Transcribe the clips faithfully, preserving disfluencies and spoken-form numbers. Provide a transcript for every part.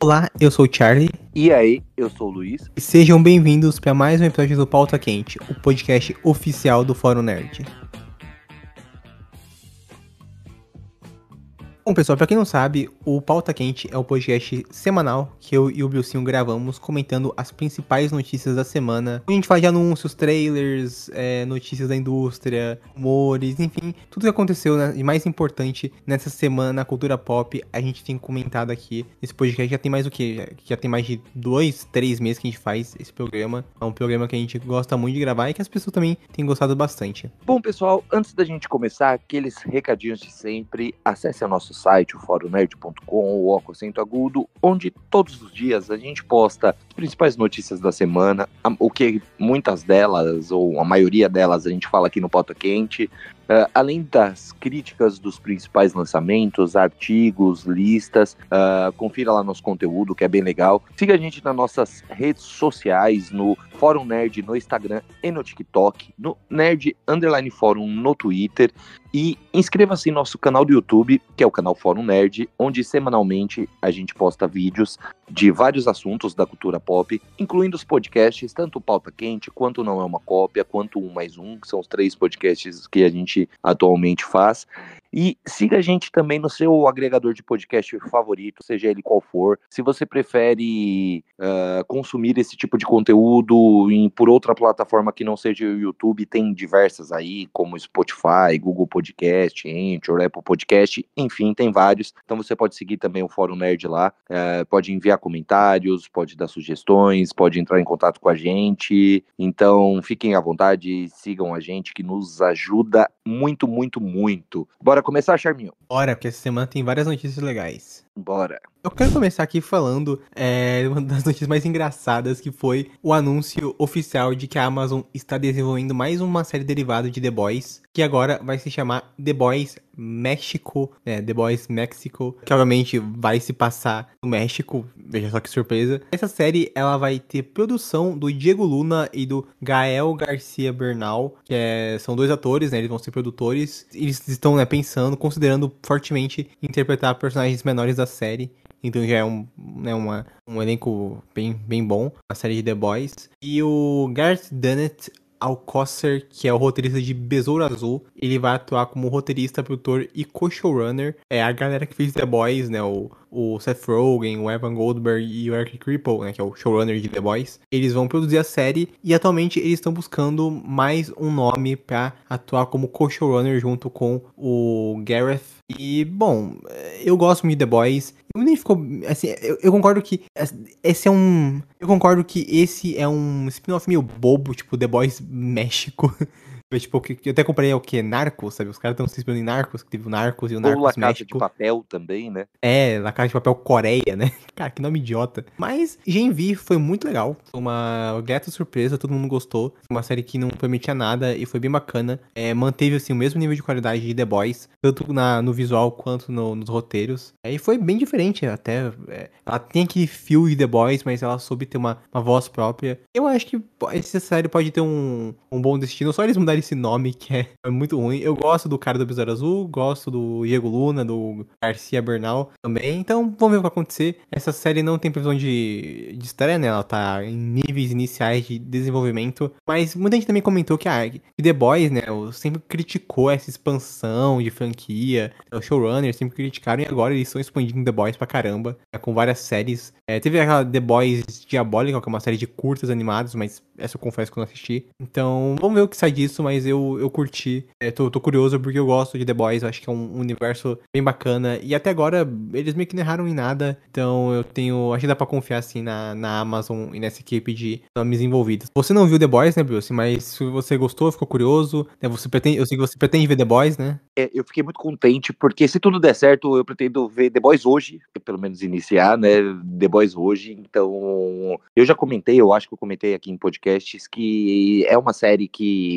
Olá, eu sou o Charlie. E aí, eu sou o Luiz. E sejam bem-vindos para mais um episódio do Pauta Quente, o podcast oficial do Fórum Nerd. Bom, pessoal, pra quem não sabe, o Pauta Quente é o podcast semanal que eu e o Bilcinho gravamos comentando as principais notícias da semana. A gente faz de anúncios, trailers, é, notícias da indústria, rumores, enfim, tudo que aconteceu, né, e mais importante nessa semana na cultura pop, a gente tem comentado aqui nesse podcast. Já tem mais o quê? Já, já tem mais de dois, três meses que a gente faz esse programa. É um programa que a gente gosta muito de gravar e que as pessoas também têm gostado bastante. Bom, pessoal, antes da gente começar, aqueles recadinhos de sempre, acesse o nosso site, o fórum nerd ponto com, ou o acento agudo, onde todos os dias a gente posta as principais notícias da semana, o que muitas delas, ou a maioria delas, a gente fala aqui no Pauta Quente, uh, além das críticas dos principais lançamentos, artigos, listas, uh, confira lá nosso conteúdo, que é bem legal. Siga a gente nas nossas redes sociais, no Fórum Nerd no Instagram e no TikTok, no Nerd Underline Fórum no Twitter, e inscreva-se em nosso canal do YouTube, que é o canal Fórum Nerd, onde semanalmente a gente posta vídeos de vários assuntos da cultura pop, incluindo os podcasts, tanto o Pauta Quente, quanto Não É Uma Cópia, quanto Um Mais Um, que são os três podcasts que a gente atualmente faz. E siga a gente também no seu agregador de podcast favorito, seja ele qual for. Se você prefere uh, consumir esse tipo de conteúdo em, por outra plataforma que não seja o YouTube, tem diversas aí, como Spotify, Google Podcast, Anchor, Apple Podcast, enfim, tem vários. Então você pode seguir também o Fórum Nerd lá, uh, pode enviar comentários, pode dar sugestões, pode entrar em contato com a gente. Então fiquem à vontade, sigam a gente, que nos ajuda muito, muito, muito. Bora começar, Charminho? Bora, porque essa semana tem várias notícias legais. Bora. Eu quero começar aqui falando é, uma das notícias mais engraçadas, que foi o anúncio oficial de que a Amazon está desenvolvendo mais uma série derivada de The Boys, que agora vai se chamar The Boys México, né, The Boys México, que obviamente vai se passar no México, veja só que surpresa. Essa série, ela vai ter produção do Diego Luna e do Gael Garcia Bernal, que é, são dois atores, né, eles vão ser produtores. Eles estão, né, pensando, considerando fortemente interpretar personagens menores da série. Então já é um, né, uma, um elenco bem, bem bom, a série de The Boys. E o Gareth Dennett Alcocer, que é o roteirista de Besouro Azul, ele vai atuar como roteirista, produtor e co-showrunner. É a galera que fez The Boys, né, o, o Seth Rogen, o Evan Goldberg e o Eric Kripke, né, que é o showrunner de The Boys. Eles vão produzir a série e atualmente eles estão buscando mais um nome pra atuar como co-showrunner junto com o Gareth. E, bom, eu gosto muito de The Boys. Eu nem ficou, assim, eu, eu concordo que esse é um... Eu concordo que esse é um spin-off meio bobo, tipo The Boys México. Tipo, eu até comprei o que? Narcos, sabe? Os caras estão se inspirando em Narcos, que teve o Narcos e o Narcos Ou La Casa México. de Papel também, né? É, La Casa de Papel Coreia, né? Cara, que nome idiota. Mas Gen V foi muito legal. Foi uma grata surpresa, todo mundo gostou. Foi uma série que não prometia nada e foi bem bacana. É, manteve, assim, o mesmo nível de qualidade de The Boys, tanto na, no visual quanto no, nos roteiros. É, e foi bem diferente até. É, ela tem aquele feel de The Boys, mas ela soube ter uma, uma voz própria. Eu acho que essa série pode ter um, um bom destino. Só eles mudarem esse nome, que é, é muito ruim. Eu gosto do cara do Besouro Azul, gosto do Diego Luna, do Garcia Bernal também. Então, vamos ver o que vai acontecer. Essa série não tem previsão de, de estreia, né? Ela tá em níveis iniciais de desenvolvimento. Mas muita gente também comentou que a que The Boys, né? Sempre criticou essa expansão de franquia. Os showrunners sempre criticaram e agora eles estão expandindo The Boys pra caramba. Né, com várias séries. É, teve aquela The Boys Diabólica, que é uma série de curtas animados, mas essa eu confesso que eu não assisti. Então, vamos ver o que sai disso, mas eu, eu curti. É, tô, tô curioso porque eu gosto de The Boys, eu acho que é um universo bem bacana. E até agora, eles meio que não erraram em nada. Então, eu tenho... Acho que dá pra confiar, assim, na, na Amazon e nessa equipe de nomes envolvidos. Você não viu The Boys, né, Bruce? Mas se você gostou, ficou curioso, né? Você pretende, eu sei que você pretende ver The Boys, né? É, eu fiquei muito contente, porque se tudo der certo, eu pretendo ver The Boys hoje, pelo menos iniciar, né, The Boys hoje. Então, eu já comentei, eu acho que eu comentei aqui em podcasts, que é uma série que, que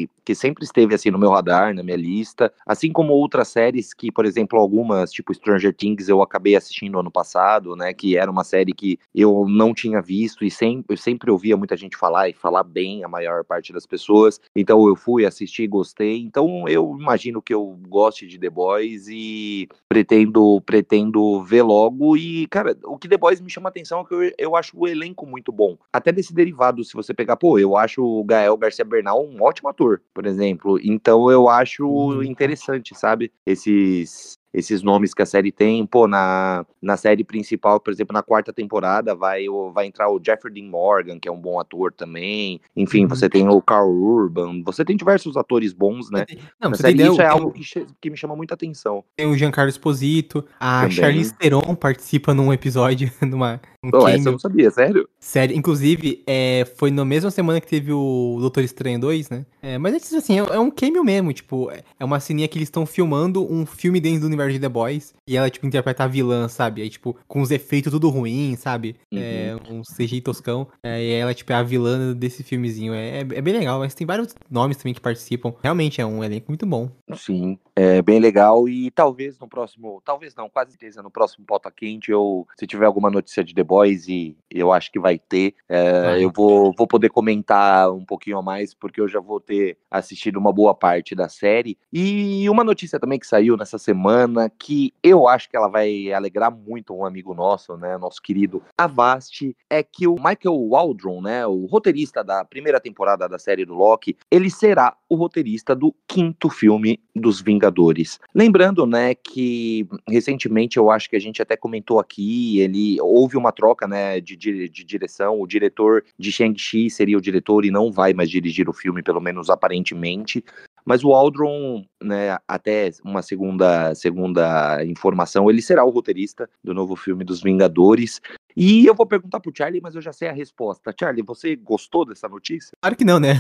sempre esteve assim no meu radar, na minha lista, assim como outras séries que, por exemplo, algumas, tipo Stranger Things, eu acabei assistindo ano passado, né, que era uma série que eu não tinha visto e sempre, eu sempre ouvia muita gente falar e falar bem a maior parte das pessoas, então eu fui assistir e gostei, então eu imagino que eu goste de The Boys e pretendo, pretendo ver logo e, cara, o que The Boys me chama a atenção é que eu, eu acho o elenco muito bom, até desse derivado, se você pegar, pô, eu acho o Gael Garcia Bernal um ótimo ator, por exemplo, então eu acho interessante, sabe, esses... esses nomes que a série tem, pô, na, na série principal, por exemplo, na quarta temporada, vai, vai entrar o Jeffrey Dean Morgan, que é um bom ator também, enfim, uhum. Você tem o Carl Urban, você tem diversos atores bons, né, não, na você série, tem isso ideia, é tem algo o... que, que me chama muita atenção. Tem o Giancarlo Esposito, a também. Charlize Theron participa num episódio, numa, um oh, essa eu não sabia, sério? Sério, inclusive, é, foi na mesma semana que teve o Doutor Estranho dois, né? É, mas assim, é, é um cameo mesmo, tipo, é uma ceninha que eles estão filmando um filme dentro do universo de The Boys, e ela, tipo, interpreta a vilã, sabe? Aí, tipo, com os efeitos tudo ruim, sabe? Uhum. É, um C G I toscão, é, e ela, tipo, é a vilã desse filmezinho. É, é, é bem legal, mas tem vários nomes também que participam. Realmente é um elenco muito bom. Sim, é bem legal, e talvez no próximo, talvez não, quase certeza, no próximo Pauta Quente, eu, se tiver alguma notícia de The Boys, e eu acho que vai ter, é, vai. eu vou, vou poder comentar um pouquinho a mais, porque eu já vou ter assistido uma boa parte da série. E uma notícia também que saiu nessa semana, que eu acho que ela vai alegrar muito um amigo nosso, né, nosso querido Avast, é que o Michael Waldron, né, o roteirista da primeira temporada da série do Loki, ele será o roteirista do quinto filme dos Vingadores. Lembrando, né, que recentemente eu acho que a gente até comentou aqui, ele houve uma troca, né, de, de, de direção, o diretor de Shang-Chi seria o diretor e não vai mais dirigir o filme, pelo menos aparentemente. Mas o Waldron, né, até uma segunda, segunda informação, ele será o roteirista do novo filme dos Vingadores. E eu vou perguntar pro Charlie, mas eu já sei a resposta. Charlie, você gostou dessa notícia? Claro que não, né?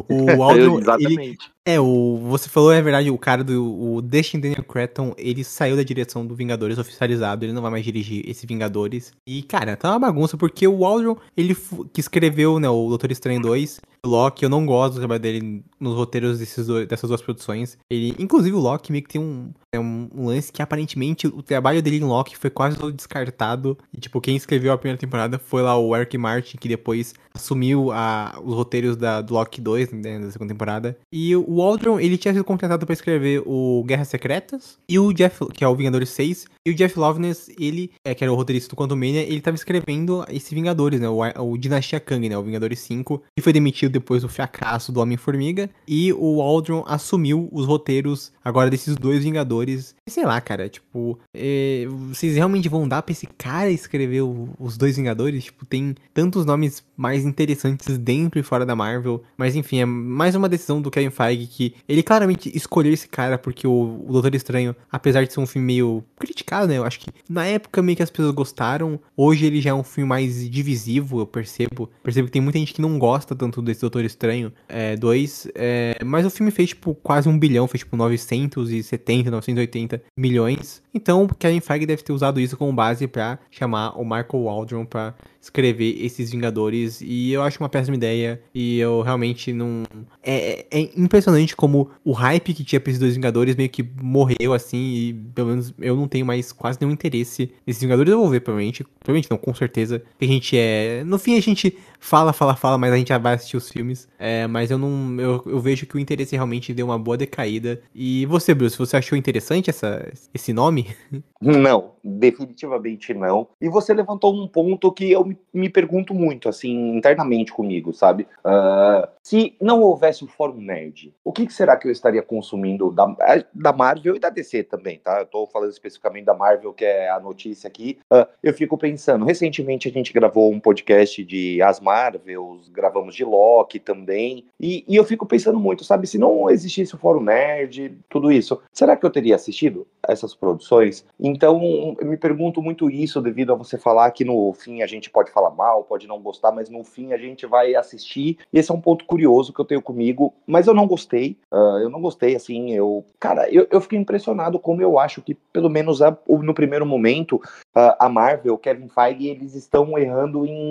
O Waldron, Exatamente. Ele, é, o, você falou, é verdade, o cara do o Destin Daniel Cretton, ele saiu da direção do Vingadores oficializado, ele não vai mais dirigir esse Vingadores. E, cara, tá uma bagunça, porque o Waldron, ele que escreveu, né, o Doutor Estranho dois, o Loki, eu não gosto do trabalho dele nos roteiros desses dois, dessas duas produções. Ele, inclusive o Loki meio que tem um, é um, um lance que aparentemente o trabalho dele em Loki foi quase todo descartado. E, tipo, quem escreveu a primeira temporada foi lá o Eric Martin, que depois assumiu a, os roteiros da, do Loki dois, né, da segunda temporada. E o Waldron, ele tinha sido contratado pra escrever o Guerras Secretas e o Jeff, que é o Vingadores seis. E o Jeff Loveness, ele, é, que era o roteirista do Quantumania, ele tava escrevendo esse Vingadores, né, o, o Dinastia Kang, né, o Vingadores cinco, que foi demitido depois do fracasso do Homem-Formiga. E o Waldron assumiu os roteiros agora desses dois Vingadores. E sei lá, cara, tipo, é, vocês realmente vão dar pra esse cara escrever o, os dois Vingadores? Tipo, tem tantos nomes mais interessantes dentro e fora da Marvel. Mas enfim, é mais uma decisão do Kevin Feige, que ele claramente escolheu esse cara porque o, o Doutor Estranho, apesar de ser um filme meio criticado, né, eu acho que na época meio que as pessoas gostaram. Hoje ele já é um filme mais divisivo, eu percebo. Percebo que tem muita gente que não gosta tanto desse Doutor Estranho é, dois, é, mas o filme fez, tipo, quase um bilhão, fez, tipo, novecentos e setenta, novecentos e oitenta milhões. Então, o Kevin Feige deve ter usado isso como base pra chamar o Michael Waldron pra escrever esses Vingadores, e eu acho uma péssima ideia, e eu realmente não... É, é impressionante como o hype que tinha pra esses dois Vingadores meio que morreu, assim, e pelo menos eu não tenho mais quase nenhum interesse nesses Vingadores. Eu vou ver, provavelmente, provavelmente não, com certeza, que a gente é... No fim, a gente fala, fala, fala, mas a gente já vai assistir os filmes, é, mas eu não... Eu, eu vejo que o interesse realmente deu uma boa decaída. E você, Bruce, você achou interessante essa, esse nome? Não, definitivamente não. E você levantou um ponto que eu me, me pergunto muito, assim, internamente comigo, sabe? Uh, se não houvesse o Fórum Nerd, o que, que será que eu estaria consumindo da, da Marvel e da D C também, tá? Eu tô falando especificamente da Marvel, que é a notícia aqui. Uh, eu fico pensando, recentemente a gente gravou um podcast de As Marvels, gravamos de Loki também, e, e eu fico pensando muito, sabe? Se não existisse o Fórum Nerd, tudo isso, será que eu teria assistido essas produções? Então, eu me pergunto muito isso, devido a você falar que no fim a gente pode falar mal, pode não gostar, mas no fim a gente vai assistir, e esse é um ponto curioso que eu tenho comigo, mas eu não gostei, uh, eu não gostei, assim, eu... Cara, eu, eu fiquei impressionado como eu acho que, pelo menos a, no primeiro momento, uh, a Marvel, Kevin Feige, eles estão errando em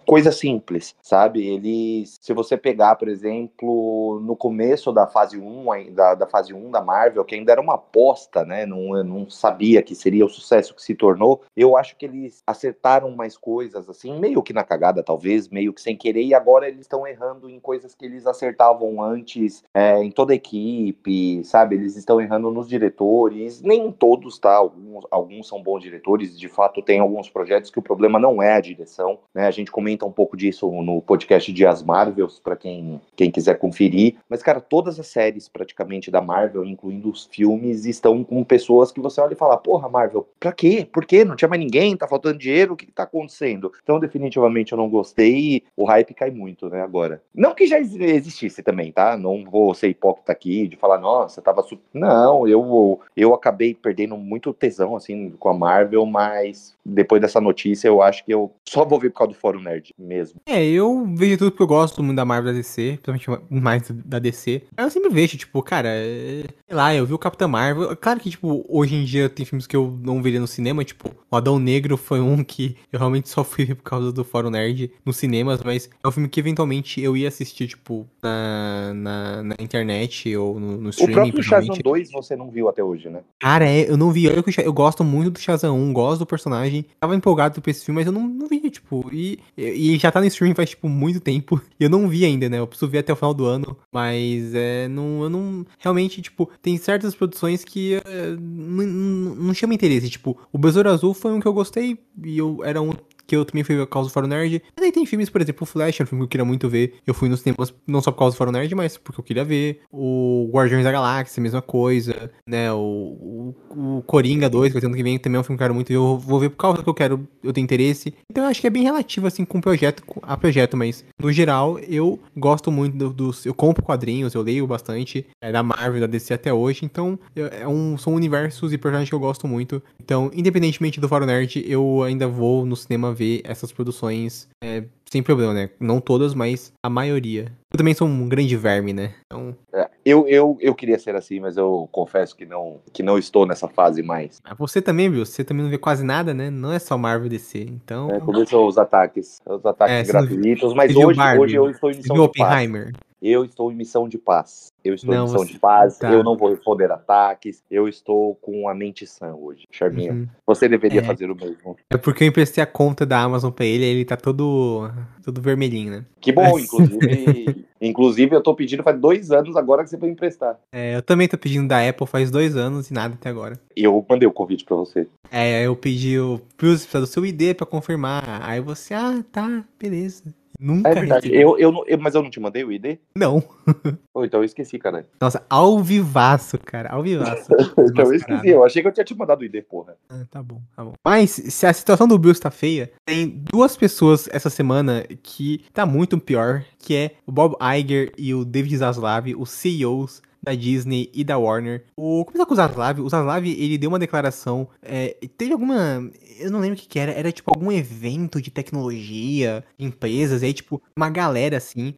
coisa simples, sabe? Eles, se você pegar, por exemplo, no começo da fase um, da, da fase um da Marvel, que ainda era uma aposta, né? Não, não sabia que seria o sucesso que se tornou, eu acho que eles acertaram mais coisas, assim, meio que na cagada, talvez, meio que sem querer, e agora eles estão errando em coisas que eles acertavam antes, é, em toda a equipe, sabe? Eles estão errando nos diretores, nem todos, tá? Alguns, alguns são bons diretores, de fato tem alguns projetos que o problema não é a direção, né? A gente comenta um pouco disso no podcast de As Marvels, para quem, quem quiser conferir, mas, cara, todas as séries praticamente da Marvel, incluindo os filmes, estão com pessoas que você olha e fala, porra, Marvel, pra quê? Por quê? Não tinha mais ninguém, tá faltando dinheiro, o que, que tá acontecendo? Então, definitivamente, eu não gostei e o hype cai muito, né, agora. Não que já existisse também, tá? Não vou ser hipócrita aqui de falar, nossa, tava super... Não, eu, eu acabei perdendo muito tesão, assim, com a Marvel, mas depois dessa notícia, eu acho que eu só vou ver por causa do Fórum Nerd mesmo. É, eu vejo tudo porque eu gosto muito da Marvel da D C, principalmente mais da D C. Eu sempre vejo, tipo, cara, é... sei lá, eu vi o Capitão Marvel. Claro que, tipo, hoje em dia tem filmes que eu não veria no cinema, tipo, o Adão Negro foi um que eu realmente só fui ver por causa do Fórum Nerd nos cinemas, mas é um filme que eventualmente eu ia assistir, tipo, na, na, na internet ou no, no O streaming, próprio Shazam principalmente. dois você não viu até hoje, né? Cara, é, eu não vi. Eu, eu gosto muito do Shazam um, gosto do personagem. Tava empolgado pra esse filme, mas eu não, não vi, tipo. E, e já tá no streaming faz, tipo, muito tempo. E eu não vi ainda, né? Eu preciso ver até o final do ano. Mas é. Não, eu não. Realmente, tipo, tem certas produções que é, não, não, não chama interesse. Tipo, o Besouro Azul foi um que eu gostei. E eu era um que eu também fui por causa do Fórum Nerd. Mas aí tem filmes, por exemplo, o Flash, é um filme que eu queria muito ver. Eu fui nos cinemas não só por causa do Fórum Nerd, mas porque eu queria ver. O Guardiões da Galáxia, mesma coisa, né? O, o, o Coringa dois, que eu tenho ano que vem, também é um filme que eu quero muito ver. Eu vou ver por causa que eu quero, eu tenho interesse. Então eu acho que é bem relativo, assim, com projeto a projeto, mas no geral, eu gosto muito dos... Do, eu compro quadrinhos, eu leio bastante, é, da Marvel, da D C até hoje. Então, é um, são universos e personagens que eu gosto muito. Então, independentemente do Fórum Nerd, eu ainda vou no cinema ver essas produções é, sem problema, né? Não todas, mas a maioria. Eu também sou um grande verme, né? Então... É, eu, eu, eu queria ser assim, mas eu confesso que não, que não estou nessa fase mais. Ah, você também, viu? Você também não vê quase nada, né? Não é só Marvel e D C, então... É, começou os ataques, os ataques É, você não viu, gratuitos, você mas viu hoje, hoje Barbie? eu estou em Você missão viu de paz. Oppenheimer? Eu estou em missão de paz. Eu estou em Não, missão você... de paz. Tá. Eu não vou responder ataques. Eu estou com a mente sã hoje, Charminho. Uhum. Você deveria É. fazer o mesmo. É porque eu emprestei a conta da Amazon pra ele, aí ele tá todo, todo vermelhinho, né? Que bom, Mas, inclusive. Inclusive, eu tô pedindo faz dois anos agora que você vai emprestar. é, eu também tô pedindo da Apple faz dois anos e nada até agora. E eu mandei o convite pra você. É, eu pedi o precisa do seu I D pra confirmar. Aí você, ah, tá, beleza. É Nunca verdade. recebi. Eu, eu, não- eu- mas eu não te mandei o I D? Não. Ou então eu esqueci, cara. Nossa, ao vivaço, cara, ao vivaço. Então eu esqueci. Desmascarado. Eu achei que eu tinha te mandado o I D, porra. Ah, tá bom, tá bom. Mas, se a situação do Bruce tá feia, tem duas pessoas essa semana que tá muito pior, que é o Bob Iger e o David Zaslav, os C E Os da Disney e da Warner. O começar com o Zaslav, o Zaslav, ele deu uma declaração, é, teve alguma, eu não lembro o que que era, era tipo algum evento de tecnologia, de empresas, e aí tipo, uma galera assim,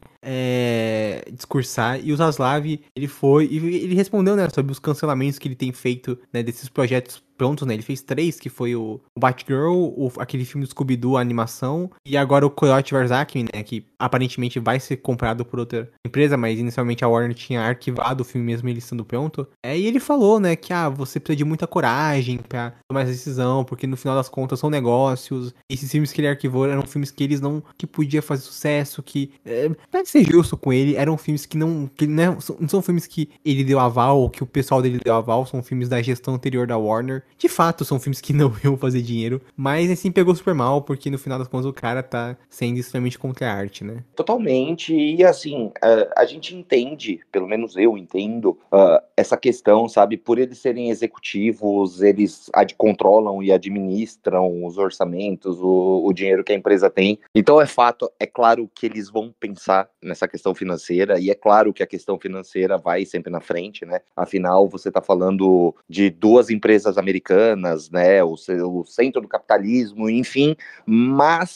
é, discursar, e o Zaslav, ele foi, e ele respondeu, né, sobre os cancelamentos que ele tem feito, né, desses projetos prontos, né, ele fez três, que foi o Batgirl, o, aquele filme do Scooby-Doo, a animação, e agora o Coyote Versace, né, que aparentemente vai ser comprado por outra empresa, mas inicialmente a Warner tinha arquivado o filme mesmo ele estando pronto. É, e ele falou, né, que ah, você precisa de muita coragem pra tomar essa decisão, porque no final das contas são negócios. Esses filmes que ele arquivou eram filmes que eles não, que podia fazer sucesso, que, é, pra ser justo com ele, eram filmes que não, que não, são, não são filmes que ele deu aval, ou que o pessoal dele deu aval, são filmes da gestão anterior da Warner. De fato, são filmes que não iam fazer dinheiro, mas assim, pegou super mal, porque no final das contas o cara tá sendo extremamente contra a arte, né? Totalmente, e assim, a, a gente entende, pelo menos eu entendo, uh, essa questão, sabe, por eles serem executivos, eles ad, controlam e administram os orçamentos, o, o dinheiro que a empresa tem, então é fato, é claro que eles vão pensar nessa questão financeira, e é claro que a questão financeira vai sempre na frente, né, afinal você tá falando de duas empresas americanas, né, o, o centro do capitalismo, enfim, mas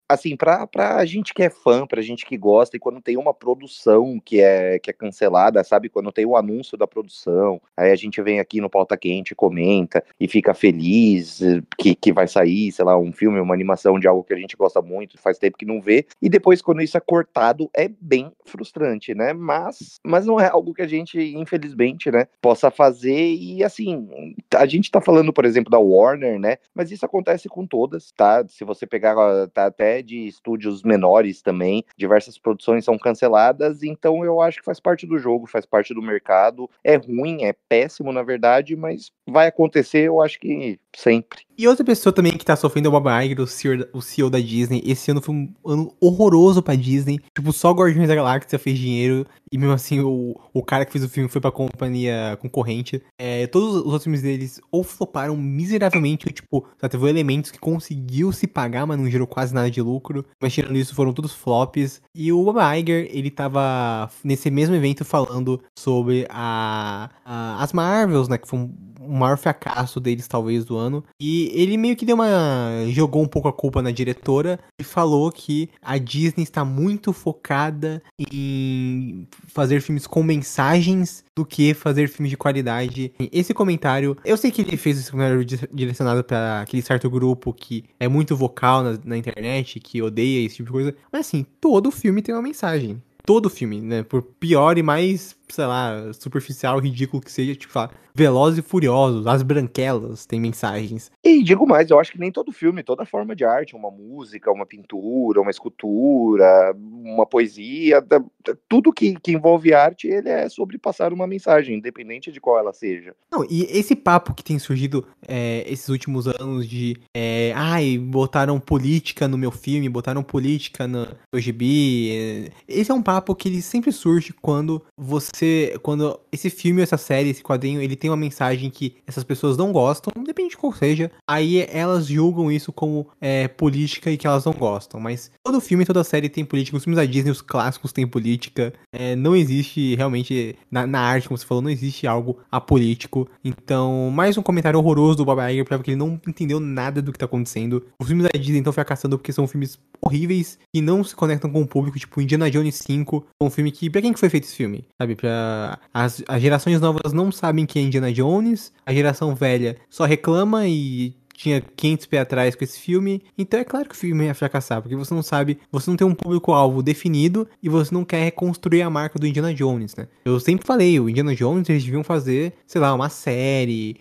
assim, pra, pra gente que é fã, pra gente que gosta, e quando tem uma produção que é, que é cancelada, sabe? Quando tem o anúncio da produção, aí a gente vem aqui no Pauta Quente, comenta e fica feliz que, que vai sair, sei lá, um filme, uma animação de algo que a gente gosta muito, faz tempo que não vê, e depois quando isso é cortado, é bem frustrante, né? Mas, mas não é algo que a gente, infelizmente, né, possa fazer, e assim, a gente tá falando, por exemplo, da Warner, né? Mas isso acontece com todas, tá? Se você pegar, tá até de estúdios menores também, diversas produções são canceladas, então eu acho que faz parte do jogo, faz parte do mercado, é ruim, é péssimo na verdade, mas vai acontecer, eu acho que sempre. E outra pessoa também que tá sofrendo é o Bob Iger, o C E O, o C E O da Disney. Esse ano foi um ano horroroso pra Disney. Tipo, só Guardiões da Galáxia fez dinheiro. E mesmo assim, o, o cara que fez o filme foi pra companhia concorrente. É, todos os outros filmes deles ou floparam miseravelmente, ou, tipo, só teve elementos que conseguiu se pagar, mas não gerou quase nada de lucro. Mas tirando isso, foram todos flops. E o Bob Iger, ele tava nesse mesmo evento falando sobre a, a as Marvels, né? Que foi um, o maior fracasso deles, talvez, do ano. E ele meio que deu uma... jogou um pouco a culpa na diretora e falou que a Disney está muito focada em fazer filmes com mensagens do que fazer filmes de qualidade. Esse comentário, eu sei que ele fez esse comentário direcionado para aquele certo grupo que é muito vocal na, na internet, que odeia esse tipo de coisa, mas assim, todo filme tem uma mensagem. Todo filme, né? Por pior e mais, sei lá, superficial, ridículo que seja, tipo, falar, Velozes e Furiosos, As Branquelas, tem mensagens. E digo mais, eu acho que nem todo filme, toda forma de arte, uma música, uma pintura, uma escultura, uma poesia, tudo que, que envolve arte, ele é sobre passar uma mensagem, independente de qual ela seja. Não, e esse papo que tem surgido é, esses últimos anos de, é, ai, botaram política no meu filme, botaram política no meu gibi, é, esse é um papo que ele sempre surge quando você, quando esse filme, essa série, esse quadrinho, ele tem uma mensagem que essas pessoas não gostam, independente de qual seja, aí elas julgam isso como é, política e que elas não gostam, mas todo filme, toda série tem política, os filmes da Disney, os clássicos têm política, é, não existe realmente, na, na arte, como você falou, não existe algo apolítico, então, mais um comentário horroroso do Bob Iger, prova que ele não entendeu nada do que tá acontecendo, os filmes da Disney estão fracassando porque são filmes horríveis e não se conectam com o público, tipo Indiana Jones cinco, um filme que, pra quem que foi feito esse filme? Sabe, pra... As, as gerações novas não sabem quem é Indiana Jones, a geração velha só reclama e tinha quinhentos pés atrás com esse filme, então é claro que o filme ia fracassar, porque você não sabe, você não tem um público-alvo definido e você não quer reconstruir a marca do Indiana Jones, né? Eu sempre falei, o Indiana Jones, eles deviam fazer, sei lá, uma série,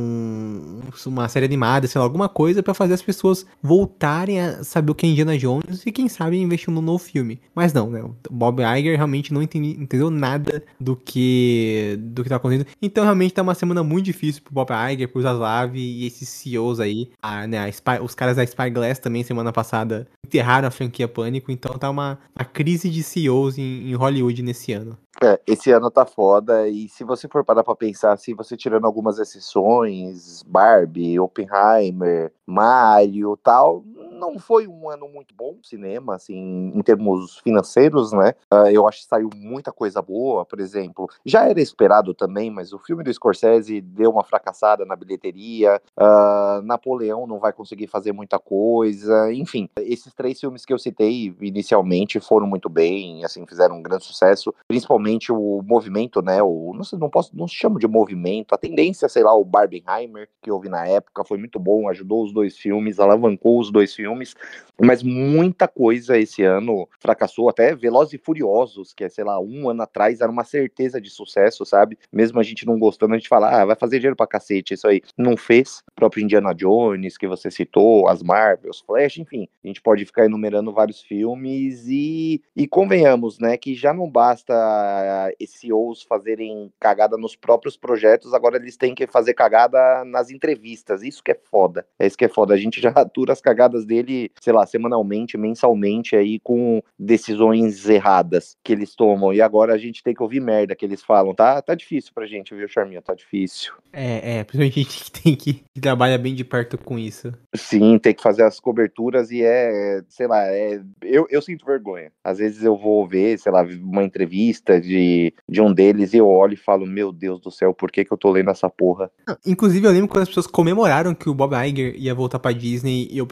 um, uma série animada, sei lá, alguma coisa pra fazer as pessoas voltarem a saber o que é Indiana Jones e quem sabe investir num novo filme. Mas não, né? O Bob Iger realmente não entendi, entendeu nada do que do que tá acontecendo. Então realmente tá uma semana muito difícil pro Bob Iger, pro Zaslav e esses C E Os aí, a, né, a Spy, os caras da Spyglass também, semana passada, enterraram a franquia Pânico, então tá uma, uma crise de C E Os em, em Hollywood nesse ano. É, esse ano tá foda, e se você for parar pra pensar, se você tirando algumas exceções, Barbie, Oppenheimer, Mario, tal, não foi um ano muito bom no cinema, assim, em termos financeiros, né? Uh, eu acho que saiu muita coisa boa, por exemplo. Já era esperado também, mas o filme do Scorsese deu uma fracassada na bilheteria, uh, Napoleão não vai conseguir fazer muita coisa, enfim. Esses três filmes que eu citei inicialmente foram muito bem, assim, fizeram um grande sucesso, principalmente o movimento, né? O, não, sei, não posso, não se chama de movimento, a tendência, sei lá, o Barbenheimer, que houve na época, foi muito bom, ajudou os dois filmes, alavancou os dois filmes, mas muita coisa esse ano fracassou, até Velozes e Furiosos, que é, sei lá, um ano atrás era uma certeza de sucesso, sabe? Mesmo a gente não gostando, a gente fala, ah, vai fazer dinheiro pra cacete, isso aí. Não fez. O próprio Indiana Jones, que você citou, as Marvels, Flash, enfim, a gente pode ficar enumerando vários filmes e, e convenhamos, né, que já não basta esses C E Os fazerem cagada nos próprios projetos, agora eles têm que fazer cagada nas entrevistas, isso que é foda, é isso que é foda, a gente já atura as cagadas dele, sei lá, semanalmente, mensalmente aí, com decisões erradas que eles tomam, e agora a gente tem que ouvir merda que eles falam, tá, tá difícil pra gente, viu, Charminha, tá difícil. É, é, principalmente a gente que tem que, que trabalha bem de perto com isso. Sim, tem que fazer as coberturas e é, sei lá, é, eu, eu sinto vergonha. Às vezes eu vou ver, sei lá, uma entrevista de, de um deles e eu olho e falo, meu Deus do céu, por que que eu tô lendo essa porra? Inclusive, eu lembro quando as pessoas comemoraram que o Bob Iger ia voltar pra Disney e eu pensei, gente,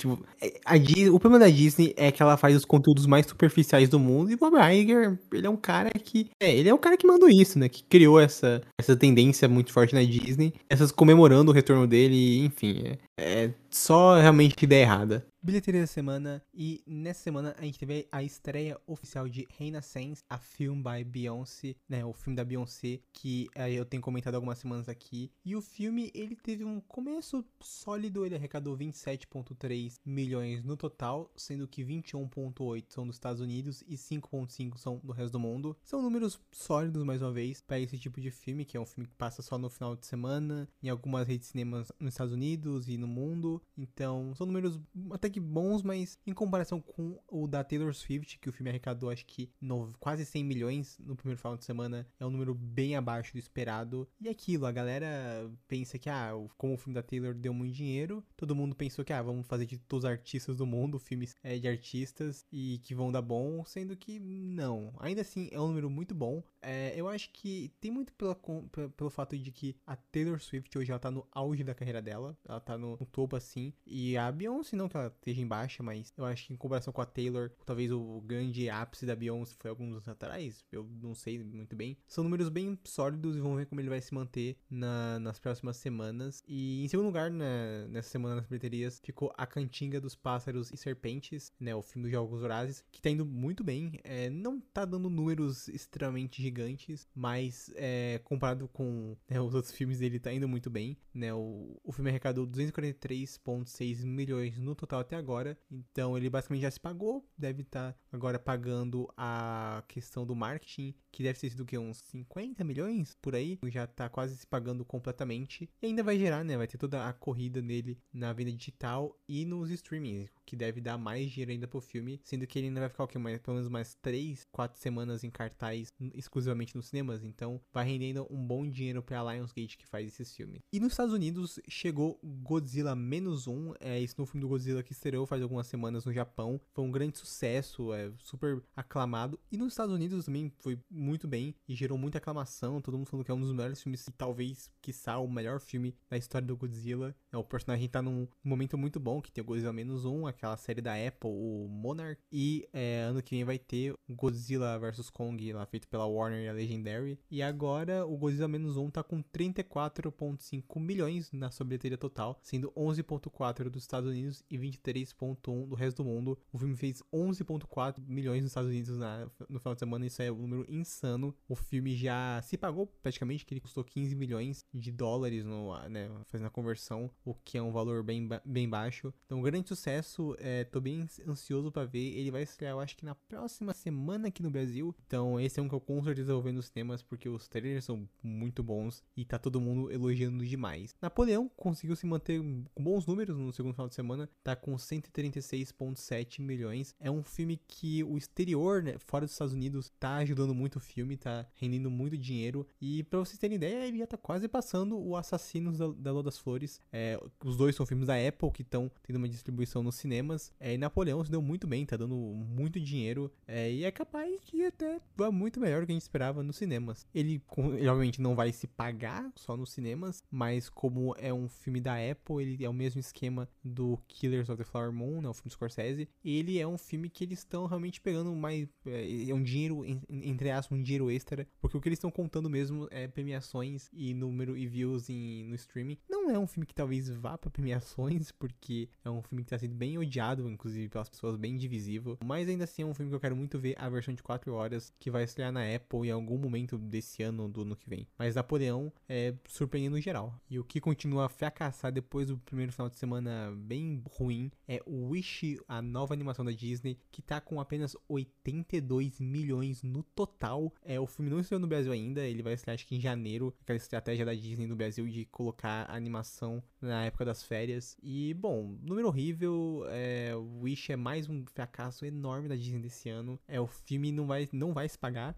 tipo, a Disney, o problema da Disney é que ela faz os conteúdos mais superficiais do mundo, e o Bob Iger, ele é um cara que, é, ele é o cara que mandou isso, né, que criou essa, essa tendência muito forte na Disney, essas comemorando o retorno dele, enfim, é, é só realmente ideia errada. Bilheteria da semana, e nessa semana a gente teve a estreia oficial de Renaissance, a film by Beyoncé, né, o filme da Beyoncé, que é, eu tenho comentado algumas semanas aqui, e o filme, ele teve um começo sólido, ele arrecadou vinte e sete vírgula três milhões no total, sendo que vinte e um vírgula oito são dos Estados Unidos e cinco vírgula cinco são do resto do mundo. São números sólidos, mais uma vez, para esse tipo de filme, que é um filme que passa só no final de semana, em algumas redes de cinemas nos Estados Unidos e no mundo, então são números até que bons, mas em comparação com o da Taylor Swift, que o filme arrecadou acho que no, quase cem milhões no primeiro final de semana, é um número bem abaixo do esperado. E aquilo, a galera pensa que, ah, como o filme da Taylor deu muito dinheiro, todo mundo pensou que, ah, vamos fazer de todos os artistas do mundo, filmes é, de artistas, e que vão dar bom, sendo que não. Ainda assim, é um número muito bom. É, eu acho que tem muito pela, pelo fato de que a Taylor Swift hoje ela tá no auge da carreira dela, ela tá no, no topo assim, e a Beyoncé não que ela esteja em baixa, mas eu acho que em comparação com a Taylor, talvez o grande ápice da Beyoncé foi alguns anos atrás, eu não sei muito bem. São números bem sólidos e vamos ver como ele vai se manter na, nas próximas semanas. E em segundo lugar, né, nessa semana nas bilheterias, ficou A Cantiga dos Pássaros e Serpentes, né, o filme dos Jogos Vorazes, que tá indo muito bem, é, não tá dando números extremamente gigantes, mas é, comparado com, né, os outros filmes dele tá indo muito bem, né, o, o filme arrecadou duzentos e quarenta e três vírgula seis milhões no total até agora, então ele basicamente já se pagou, deve estar tá agora pagando a questão do marketing, que deve ter sido o quê? Uns cinquenta milhões por aí, já tá quase se pagando completamente, e ainda vai gerar, né, vai ter toda a corrida nele na venda digital e nos streamings, que deve dar mais dinheiro ainda pro filme, sendo que ele ainda vai ficar o quê? Mais, pelo menos mais três, quatro semanas em cartaz exclusivamente nos cinemas, então vai rendendo um bom dinheiro pra Lionsgate que faz esses filmes. E nos Estados Unidos chegou Godzilla menos um, é esse novo filme do Godzilla que estreou faz algumas semanas no Japão, foi um grande sucesso, é super aclamado, e nos Estados Unidos também foi muito bem e gerou muita aclamação, todo mundo falando que é um dos melhores filmes e talvez, quiçá, o melhor filme da história do Godzilla. É, o personagem tá num momento muito bom, que tem o Godzilla menos um, aquela série da Apple, o Monarch, e é, ano que vem vai ter o Godzilla versus. Kong, lá feito pela Warner e a Legendary, e agora o Godzilla menos um tá com trinta e quatro vírgula cinco milhões na sua bilheteria total, sendo onze vírgula quatro dos Estados Unidos e vinte e três vírgula um do resto do mundo. O filme fez onze vírgula quatro milhões nos Estados Unidos na, no final de semana, isso é um número insano. O filme já se pagou praticamente, que ele custou quinze milhões de dólares, no, né, fazendo a conversão, o que é um valor bem, bem baixo. Então, grande sucesso, é, tô bem ansioso pra ver. Ele vai estrear, eu acho que na próxima semana aqui no Brasil. Então, esse é um que eu com certeza vou ver nos cinemas, porque os trailers são muito bons e tá todo mundo elogiando demais. Napoleão conseguiu se manter com bons números no segundo final de semana, tá com cento e trinta e seis vírgula sete milhões. É um filme que o exterior, né, fora dos Estados Unidos, tá ajudando muito o filme, tá rendendo muito dinheiro. E pra vocês terem ideia, ele já tá quase passando o Assassinos da, da Lua das Flores. É, os dois são filmes da Apple que estão tendo uma distribuição nos cinemas. É, e Napoleão se deu muito bem, tá dando muito dinheiro. É, e é capaz de até vá muito melhor do que a gente esperava nos cinemas. Ele, ele obviamente não vai se pagar só nos cinemas, mas como é um filme da Apple, ele é o mesmo esquema do Killers of the Flower Moon, né, o filme do Scorsese. Ele é um filme que eles estão realmente pegando mais, é, é um dinheiro, entre aspas, um dinheiro extra, porque o que eles estão contando mesmo é premiações e número e views em, no streaming. Não é um filme que talvez vá pra premiações, porque é um filme que tá sendo bem odiado, inclusive pelas pessoas, bem divisível, mas ainda assim é um filme que eu quero muito ver a versão de quatro horas, que vai estrear na Apple em algum momento desse ano ou do ano que vem. Mas Napoleão é surpreendendo no geral. E o que continua a fracassar depois do primeiro final de semana bem ruim é o Wish, a nova animação da Disney, que tá com apenas oitenta e dois milhões no total. É, o filme não estreou no Brasil ainda, ele vai estrear acho que em janeiro, aquela estratégia da Disney no Brasil de colocar a animação na época das férias. E, bom, número horrível, é, o Wish é mais um fracasso enorme da Disney desse ano. É, o filme não vai, não vai se pagar. É,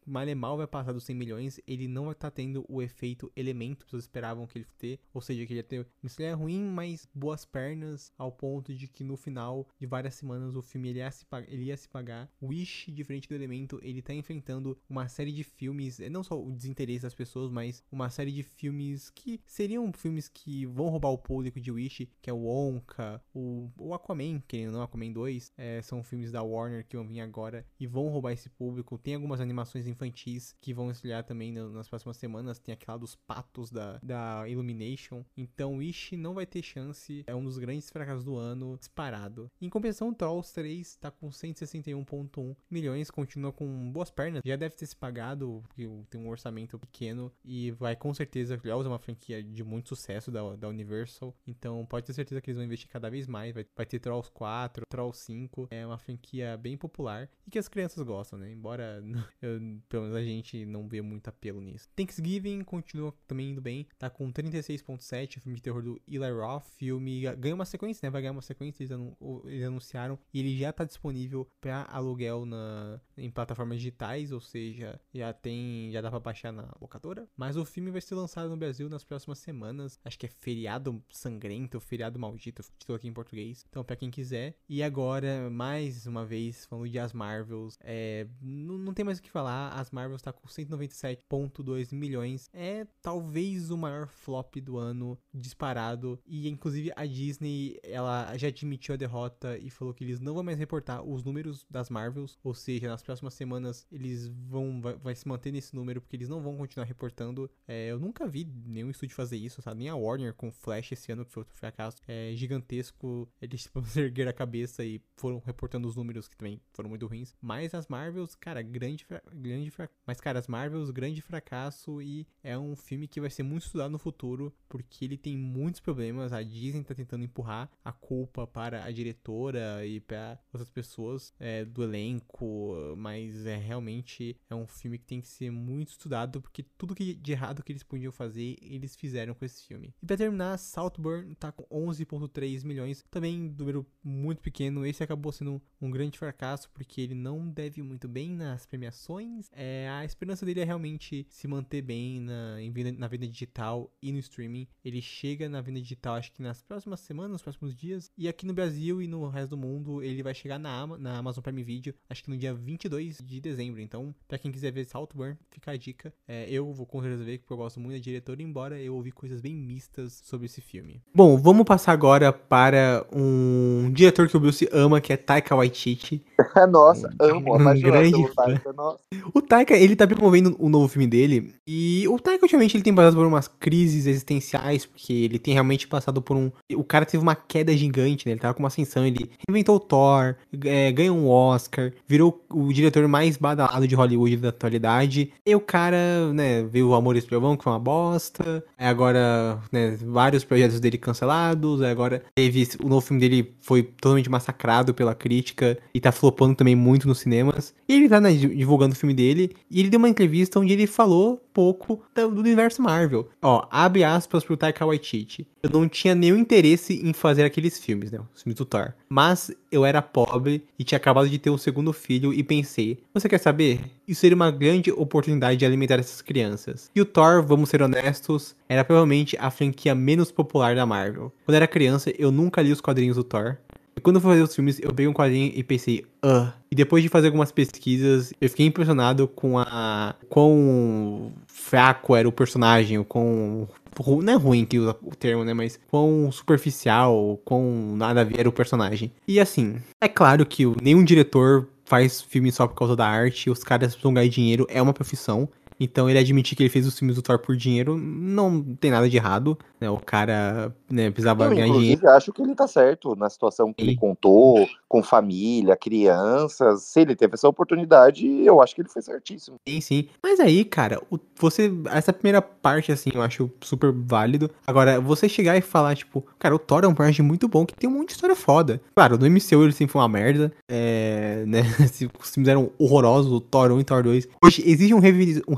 Malemal vai passar dos cem milhões, ele não vai estar tá tendo o efeito elemento que vocês esperavam que ele ter, ou seja, que ele ia ter uma estreia ruim, mas boas pernas, ao ponto de que no final de várias semanas o filme ele ia se, ele ia se pagar. Wish, diferente do elemento, ele tá enfrentando uma série de filmes, não só o desinteresse das pessoas, mas uma série de filmes que seriam filmes que vão roubar o público de Wish, que é o Wonka, o, o Aquaman, que não, Aquaman dois, é, são filmes da Warner que vão vir agora e vão roubar esse público. Tem algumas animações infantis que vão estrear também no, nas próximas semanas, tem aquela dos patos da, da Illumination, então Wish não vai ter chance, é um dos grandes fracassos do ano, disparado. Em compensação, Trolls três tá com cento e sessenta e um vírgula um milhões, continua com boas pernas, já deve ter se pagado, porque tem um orçamento pequeno e vai com certeza, Trolls é uma franquia de muito sucesso da, da Universal, então pode ter certeza que eles vão investir cada vez mais, vai, vai ter Trolls quatro, Trolls cinco, é uma franquia bem popular e que as crianças gostam, né, embora eu, pelo menos a gente não vê muito apelo nisso. Thanksgiving continua também indo bem, tá com trinta e seis vírgula sete, o filme de terror do Eli Roth, filme ganha uma sequência, né, vai ganhar uma sequência, eles, anu eles anunciaram, e ele já tá disponível pra aluguel na, em plataformas digitais, ou seja, já tem, já dá pra baixar na locadora, mas o filme vai ser lançado no Brasil nas próximas semanas, acho que é Feriado Sangrento, Feriado Maldito, título aqui em português, então pra quem quiser. E agora, mais uma vez, falando de As Marvels, é, não, não tem mais o que falar, As Marvels tá com cento e noventa e sete vírgula dois milhões, é talvez o maior flop do ano, disparado, e inclusive a Disney, ela já admitiu a derrota e falou que eles não vão mais reportar os números das Marvels, ou seja, nas próximas semanas eles vão, vai, vai se manter nesse número, porque eles não vão continuar reportando. É, eu nunca vi nenhum estúdio fazer isso, sabe? Nem a Warner com Flash esse ano, que foi outro fracasso, é gigantesco, eles tipo, ergueram a cabeça e foram reportando os números que também foram muito ruins, mas as Marvels, cara, grande, fra grande fracasso, mas cara, as Marvels, grande fracasso, e é um filme que vai ser muito estudado no futuro, porque ele tem muitos problemas, a Disney tá tentando empurrar a culpa para a diretora e para outras pessoas é, do elenco, mas é realmente é um filme que tem que ser muito estudado, porque tudo que de errado que eles podiam fazer, eles fizeram com esse filme. E pra terminar, Saltburn tá com onze vírgula três milhões, também um número muito pequeno, esse acabou sendo um, um grande fracasso, porque ele não deve muito bem nas premiações, é, a esperança dele é realmente se manter bem na, em vida, na venda digital e no streaming. Ele chega na venda digital acho que nas próximas semanas, nos próximos dias, e aqui no Brasil e no resto do mundo ele vai chegar na, na Amazon Prime Video, acho que no dia vinte e dois de dezembro, então pra quem quiser ver Saltburn, fica a dica. É, eu vou com certeza ver, porque eu gosto muito da diretora, embora eu ouvi coisas bem mistas sobre esse filme. Bom, vamos passar agora para um diretor que o Bruce ama, que é Taika Waititi. Nossa, amo, um apaixonado grande pelo Taika, nossa. O Taika, ele tá promovendo o novo filme dele, e o Taika, ultimamente, ele tem passado por umas crises existenciais, porque ele tem realmente passado por um... O cara teve uma queda gigante, né? Ele tava com uma ascensão, ele reinventou o Thor, é, ganhou um Oscar, virou o diretor mais badalado de Hollywood da atualidade, e o cara, né, veio o Amor e Trovão, que foi uma bosta, aí agora, né, vários projetos dele cancelados, aí agora teve... O novo filme dele foi totalmente massacrado pela crítica, e tá flopando também muito nos cinemas, e ele tá, né, divulgando o filme dele, e ele deu uma entrevista onde ele falou pouco do, do universo Marvel. Ó, abre aspas pro Taika Waititi. Eu não tinha nenhum interesse em fazer aqueles filmes, né, os filmes do Thor. Mas eu era pobre e tinha acabado de ter um segundo filho e pensei, você quer saber? Isso seria uma grande oportunidade de alimentar essas crianças. E o Thor, vamos ser honestos, era provavelmente a franquia menos popular da Marvel. Quando eu era criança, eu nunca li os quadrinhos do Thor. E quando eu fui fazer os filmes, eu peguei um quadrinho e pensei, ah. E depois de fazer algumas pesquisas, eu fiquei impressionado com a... quão fraco era o personagem, o quão... Não é ruim que usa o termo, né? Mas quão superficial, quão nada a ver era o personagem. E assim, é claro que nenhum diretor faz filme só por causa da arte. Os caras precisam ganhar dinheiro, é uma profissão. Então ele admitir que ele fez os filmes do Thor por dinheiro, não tem nada de errado, né? O cara, né, precisava Eu, ganhar inclusive, dinheiro. acho que ele tá certo na situação que Sim. ele contou, com família, crianças. Se ele teve essa oportunidade, eu acho que ele foi certíssimo. Sim, sim. Mas aí, cara, o, você... Essa primeira parte, assim, eu acho super válido. Agora, você chegar e falar, tipo... Cara, o Thor é um personagem muito bom, que tem um monte de história foda. Claro, no M C U ele sempre foi uma merda. É... Né? Os filmes eram horrorosos, o Thor um e Thor dois. Hoje, existe um, revi... um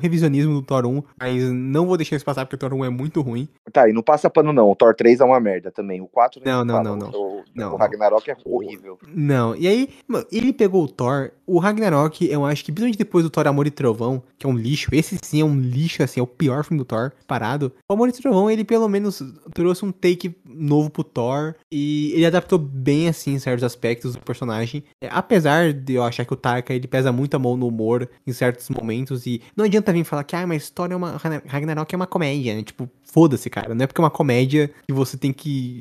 revisionismo do Thor um, mas não vou deixar isso passar porque o Thor um é muito ruim. Tá, e não passa pano não, o Thor três é uma merda também, o quatro nem Não, se não, fala, não, o, não. o, Não, o não. Ragnarok é horrível. Não, e aí, mano, ele pegou o Thor, o Ragnarok, eu acho que principalmente depois do Thor Amor e Trovão, que é um lixo, esse sim é um lixo, assim, é o pior filme do Thor, parado. O Amor e Trovão, ele pelo menos trouxe um take novo pro Thor, e ele adaptou bem, assim, certos aspectos do personagem. É, apesar de eu achar que o Taika, ele pesa muito a mão no humor em certos momentos, e não adianta vir falar que, ah, mas Thor é uma, Ragnarok é uma comédia, né? Tipo, foda-se, cara, não é porque é uma comédia que você tem que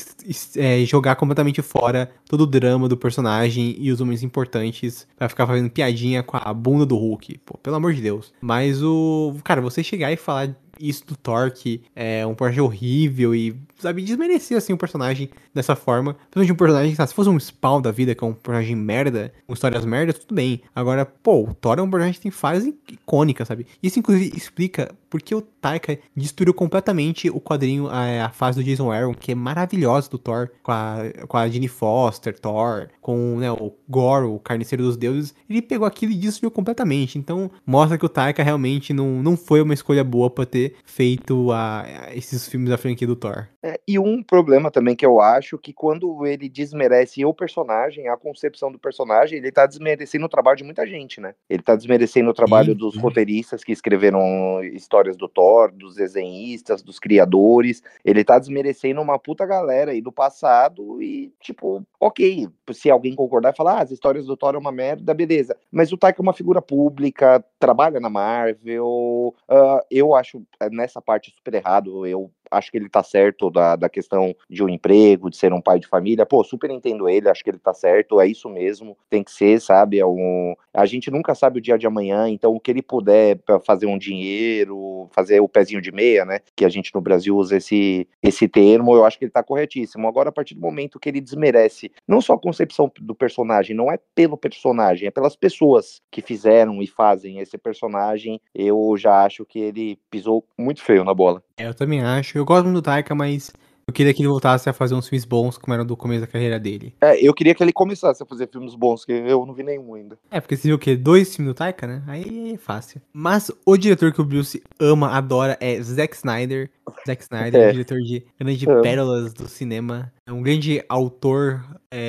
é, jogar completamente fora todo o drama do personagem e os momentos importantes pra ficar fazendo piadinha com a bunda do Hulk. Pô, pelo amor de Deus. Mas o... Cara, você chegar e falar isso do Thor, que é um personagem horrível e, sabe, desmerecer, assim, o personagem dessa forma. Principalmente um personagem, sabe, se fosse um Spawn da vida, que é um personagem merda, com histórias merdas, tudo bem. Agora, pô, o Thor é um personagem que tem fases icônicas, sabe? Isso, inclusive, explica porque o Taika destruiu completamente o quadrinho, a, a fase do Jason Aaron, que é maravilhosa do Thor, com a, com a Jane Foster, Thor, com, né, o Gore, o Carniceiro dos Deuses. Ele pegou aquilo e destruiu completamente. Então, mostra que o Taika realmente não, não foi uma escolha boa pra ter feito a, a esses filmes da franquia do Thor. É, e um problema também que eu acho que quando ele desmerece o personagem, a concepção do personagem, ele tá desmerecendo o trabalho de muita gente, né? Ele tá desmerecendo o trabalho Sim, dos sim. roteiristas que escreveram histórias do Thor, dos desenhistas, dos criadores. Ele tá desmerecendo uma puta galera aí do passado e, tipo, ok, se alguém concordar e falar, ah, as histórias do Thor é uma merda, beleza. Mas o Taika é uma figura pública, trabalha na Marvel, uh, eu acho nessa parte super errado, eu acho que ele tá certo da, da questão de um emprego, de ser um pai de família. Pô, super entendo ele, acho que ele tá certo, é isso mesmo, tem que ser, sabe? É um... A gente nunca sabe o dia de amanhã, então o que ele puder pra fazer um dinheiro, fazer o pezinho de meia, né? Que a gente no Brasil usa esse, esse termo, eu acho que ele tá corretíssimo. Agora, a partir do momento que ele desmerece não só a concepção do personagem, não é pelo personagem, é pelas pessoas que fizeram e fazem esse personagem, eu já acho que ele pisou muito feio na bola. É, eu também acho. Eu gosto muito do Taika, mas eu queria que ele voltasse a fazer uns filmes bons, como era do começo da carreira dele. É, eu queria que ele começasse a fazer filmes bons, que eu não vi nenhum ainda. É, porque você viu o quê? Dois filmes do Taika, né? Aí é fácil. Mas o diretor que o Bruce ama, adora, é Zack Snyder. Zack Snyder, É, diretor de grandes amo. pérolas do cinema. É um grande autor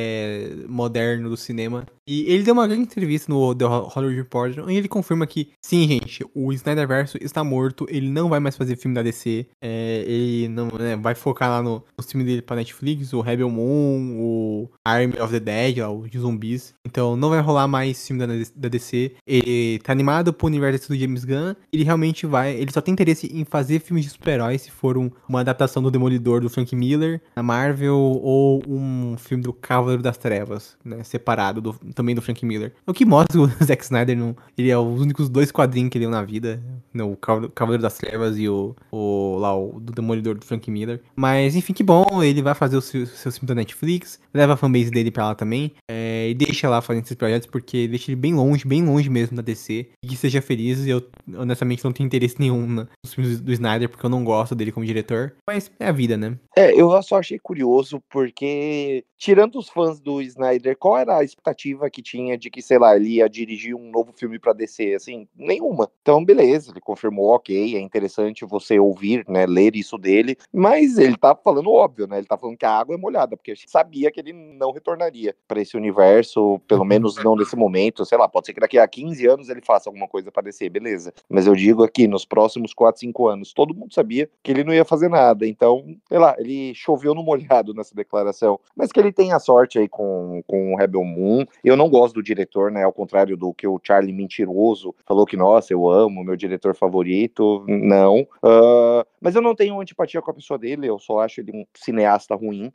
é, moderno do cinema. E ele deu uma grande entrevista no The Hollywood Reporter, onde ele confirma que, sim, gente, o Snyderverse está morto, ele não vai mais fazer filme da D C. É, ele não né, vai focar lá no, no filme dele pra Netflix, o Rebel Moon, o Army of the Dead, ó, os de zumbis. Então não vai rolar mais filme da, da D C. Ele tá animado pro universo do James Gunn. Ele realmente vai. Ele só tem interesse em fazer filmes de super-heróis, se for um, uma adaptação do Demolidor do Frank Miller, da Marvel, ou um filme do Cavaleiro das Trevas, né? Separado do, também do Frank Miller. O que mostra que o Zack Snyder não. Ele é os únicos dois quadrinhos que ele deu na vida. Né, o Cavaleiro das Trevas e o, o lá o do Demolidor do Frank Miller. Mas enfim, que bom, ele vai fazer os seus filmes da Netflix, leva a fanbase dele pra lá também, é, e deixa lá fazendo esses projetos, porque deixa ele bem longe, bem longe mesmo da D C, e que seja feliz. E eu honestamente não tenho interesse nenhum nos filmes do Snyder, porque eu não gosto dele como diretor, mas é a vida, né? É, eu só achei curioso porque, tirando os fãs do Snyder, qual era a expectativa que tinha de que, sei lá, ele ia dirigir um novo filme pra D C? Assim, nenhuma. Então, beleza, ele confirmou, ok, é interessante você ouvir, né, ler isso dele, mas ele tá falando óbvio, né? Ele tá falando que a água é molhada, porque a gente sabia que ele não retornaria pra esse universo, pelo menos não nesse momento, sei lá, pode ser que daqui a quinze anos ele faça alguma coisa pra D C, beleza. Mas eu digo aqui, nos próximos quatro, cinco anos, todo mundo sabia que ele não ia fazer nada, então, sei lá, ele choveu no molhado nessa declaração, mas que ele tenha sorte aí com, com o Rebel Moon. Eu não gosto do diretor, né, ao contrário do que o Charlie Mentiroso falou que, nossa, eu amo, meu diretor favorito, não, uh, mas eu não tenho antipatia com a pessoa dele, eu só acho ele um cineasta ruim,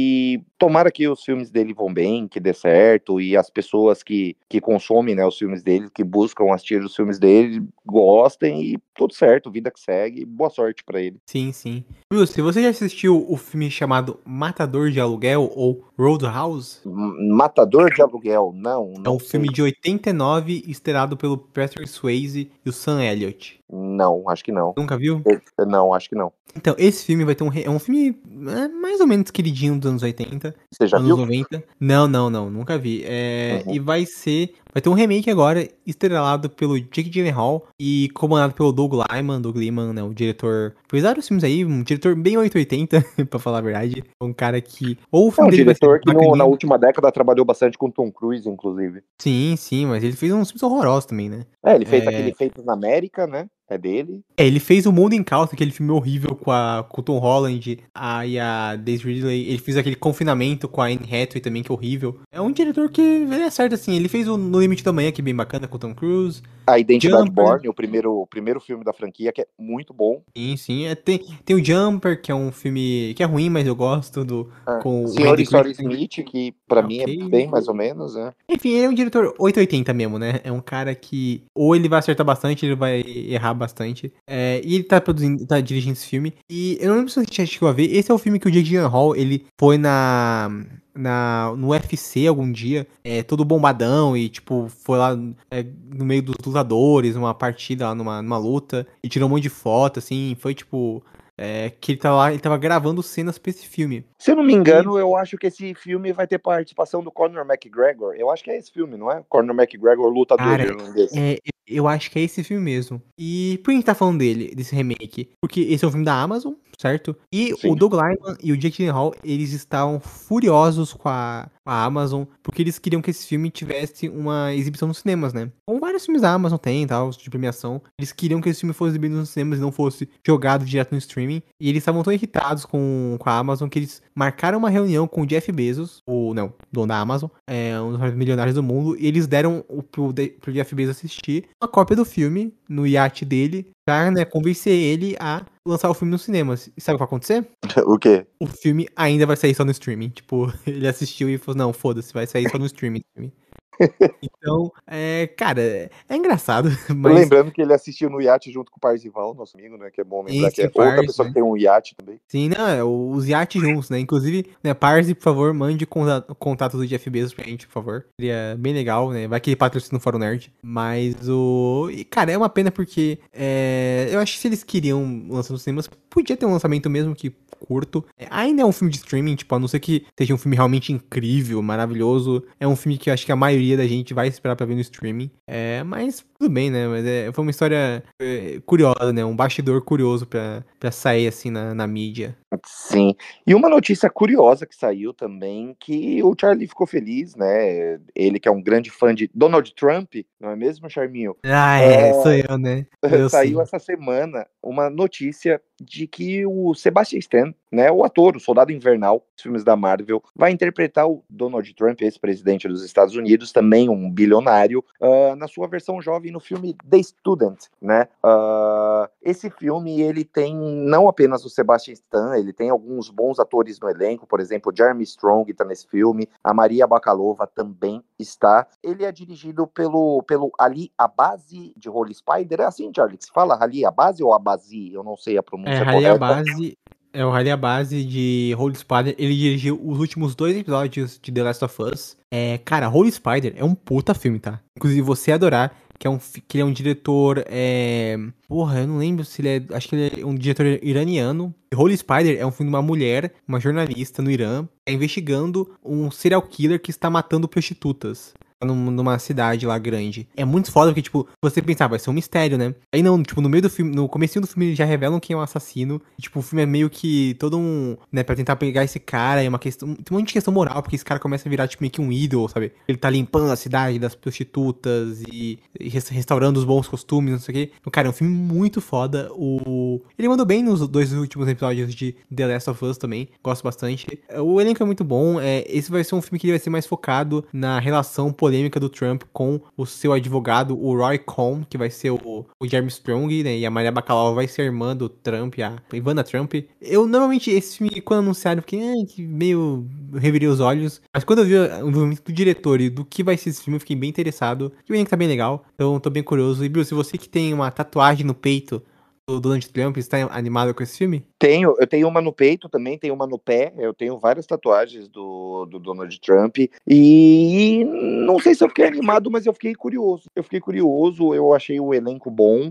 e tomara que os filmes dele vão bem, que dê certo, e as pessoas que, que consomem, né, os filmes dele, que buscam assistir os filmes dele, gostem, e tudo certo, vida que segue, boa sorte pra ele. Sim, sim. Bruce, você já assistiu o filme chamado Matador de Aluguel ou Roadhouse? Matador de Aluguel, não, É um não sei. filme de oitenta e nove, estrelado pelo Patrick Swayze e o Sam Elliott. Não, acho que não. Nunca viu? Não, acho que não. Então, esse filme vai ter um... re- É um filme é, mais ou menos queridinho dos anos oitenta, Você já anos viu? noventa. Não, não, não, nunca vi. É, Uhum. E vai ser... Vai ter um remake agora, estrelado pelo Jake Gyllenhaal e comandado pelo Doug Liman. Doug Liman, né, o diretor... Fez vários filmes aí, um diretor bem oitocentos e oitenta, pra falar a verdade. Um cara que... Ou o É filme um dele vai ser diretor que no- na bacaninha. última década trabalhou bastante com Tom Cruise, inclusive. Sim, sim, mas ele fez uns filmes horrorosos também, né? É, ele fez É, aquele Feitos na América, né? É dele. É, ele fez o Mundo em Calça, aquele filme horrível com, a, com o Tom Holland a, e a Daisy Ridley. Ele fez aquele Confinamento com a Anne Hathaway também, que é horrível. É um diretor que ele é certo, assim. Ele fez o No Limite da Manhã, que é bem bacana, com o Tom Cruise. A Identidade Jumper, Born, o primeiro, o primeiro filme da franquia, que é muito bom. sim, sim. É, tem, tem o Jumper, que é um filme que é ruim, mas eu gosto, do, É. com o Senhor Andy e Senhora Christensen. Smith, que pra Ah, mim é ok. bem mais ou menos, né? Enfim, ele é um diretor oitocentos e oitenta mesmo, né? É um cara que ou ele vai acertar bastante, ele vai errar bastante. É, e ele tá produzindo, tá dirigindo esse filme. E eu não lembro se você já chegou a ver. Esse é o filme que o Jake Gyllenhaal, ele foi na, na no U F C algum dia, é, todo bombadão e tipo foi lá é, no meio dos lutadores, numa partida lá, numa, numa luta e tirou um monte de foto, assim. Foi tipo é, que ele tava lá, ele tava gravando cenas pra esse filme. Se eu não me E engano, eu acho que esse filme vai ter participação do Conor McGregor. Eu acho que é esse filme, não é? Conor McGregor, lutador Cara, irlandês. é, eu acho que é esse filme mesmo. E por que a gente tá falando dele, desse remake? Porque esse é um filme da Amazon, certo? E o Sim. Doug Liman e o Jake Gyllenhaal, eles estavam furiosos com a, com a Amazon, porque eles queriam que esse filme tivesse uma exibição nos cinemas, né? Como vários filmes da Amazon tem e tal, de premiação. Eles queriam que esse filme fosse exibido nos cinemas e não fosse jogado direto no streaming. E eles estavam tão irritados com, com a Amazon que eles marcaram uma reunião com o Jeff Bezos, o não, dono da Amazon, é um dos maiores milionários do mundo, e eles deram o, pro, de- pro Jeff Bezos assistir uma cópia do filme no iate dele pra, né, convencer ele a lançar o filme nos cinemas. E sabe o que vai acontecer? O quê? O filme ainda vai sair só no streaming. Tipo, ele assistiu e falou, não, foda-se, vai sair só no streaming. Então, é, cara, é, é engraçado, mas Lembrando que ele assistiu no iate junto com o Parzival, nosso amigo, né? Que é bom lembrar que esse é outra Parse, pessoa né? que tem um iate também. Sim, não, é os iates juntos, né? Inclusive, né, Parse, por favor, mande conta- contato do Jeff Bezos pra gente, por favor. Seria bem legal, né? Vai que ele patrocina o Fórum Nerd. Mas o. E, cara, é uma pena porque é, eu acho que se eles queriam lançar nos cinemas, podia ter um lançamento mesmo que curto. É, ainda é um filme de streaming, tipo, a não ser que seja um filme realmente incrível, maravilhoso. É um filme que eu acho que a maioria da gente vai esperar pra ver no streaming. É, mas tudo bem, né? Mas é, foi uma história é, curiosa, né? Um bastidor curioso pra, pra sair assim na, na mídia. Sim. E uma notícia curiosa que saiu também, que o Charlie ficou feliz, né? Ele que é um grande fã de Donald Trump, não é mesmo, Charminho? Ah, é, sou eu, né? Eu Saiu sim. essa semana uma notícia de que o Sebastian Stan, né, o ator, o Soldado Invernal dos filmes da Marvel, vai interpretar o Donald Trump, ex-presidente dos Estados Unidos, também um bilionário, uh, na sua versão jovem no filme The Student, né? Uh, esse filme, ele tem não apenas o Sebastian Stan, ele tem alguns bons atores no elenco, por exemplo, o Jeremy Strong está nesse filme, a Maria Bakalova também está. Ele é dirigido pelo, pelo Ali Abazi de Holy Spider, é assim, Charlie, que se fala Ali Abazi ou Abazi? Eu não sei a É, pronúncia Rally a correta. base. É o Rally a base de Holy Spider. Ele dirigiu os últimos dois episódios de The Last of Us. É, cara, Holy Spider é um puta filme, tá? Inclusive, você ia adorar. Que é um, fi- que ele é um diretor. É... Porra, eu não lembro se ele é. Acho que ele é um diretor iraniano. E Holy Spider é um filme de uma mulher, uma jornalista no Irã, é investigando um serial killer que está matando prostitutas. num- Numa cidade lá grande. É muito foda porque, tipo, você pensava, vai ser um mistério, né? Aí não, tipo, no meio do filme, no comecinho do filme eles já revelam quem é o assassino. E, tipo, o filme é meio que todo um, né, pra tentar pegar esse cara, é uma questão, tem um monte de questão moral, porque esse cara começa a virar, tipo, meio que um ídolo, sabe? Ele tá limpando a cidade das prostitutas e, e res- restaurando os bons costumes, não sei o quê. Então, cara, é um filme muito foda. O... Ele mandou bem nos dois últimos episódios de The Last of Us também, gosto bastante. O elenco é muito bom, é, esse vai ser um filme que ele vai ser mais focado na relação polêmica do Trump com o seu advogado, o Roy Cohn, que vai ser o, o Jeremy Strong, né? E a Maria Bakalova vai ser irmã do Trump, a Ivana Trump. Eu, normalmente, esse filme, quando anunciaram, eu fiquei ah, que meio revirei os olhos. Mas quando eu vi o envolvimento do diretor e do que vai ser esse filme, eu fiquei bem interessado. E o elenco tá bem legal, então tô bem curioso. E, Bruce, você que tem uma tatuagem no peito do Donald Trump, está animado com esse filme? Tenho, eu tenho uma no peito também, tenho uma no pé, eu tenho várias tatuagens do, do Donald Trump, e não sei se eu fiquei animado, mas eu fiquei curioso. Eu fiquei curioso, eu achei o elenco bom,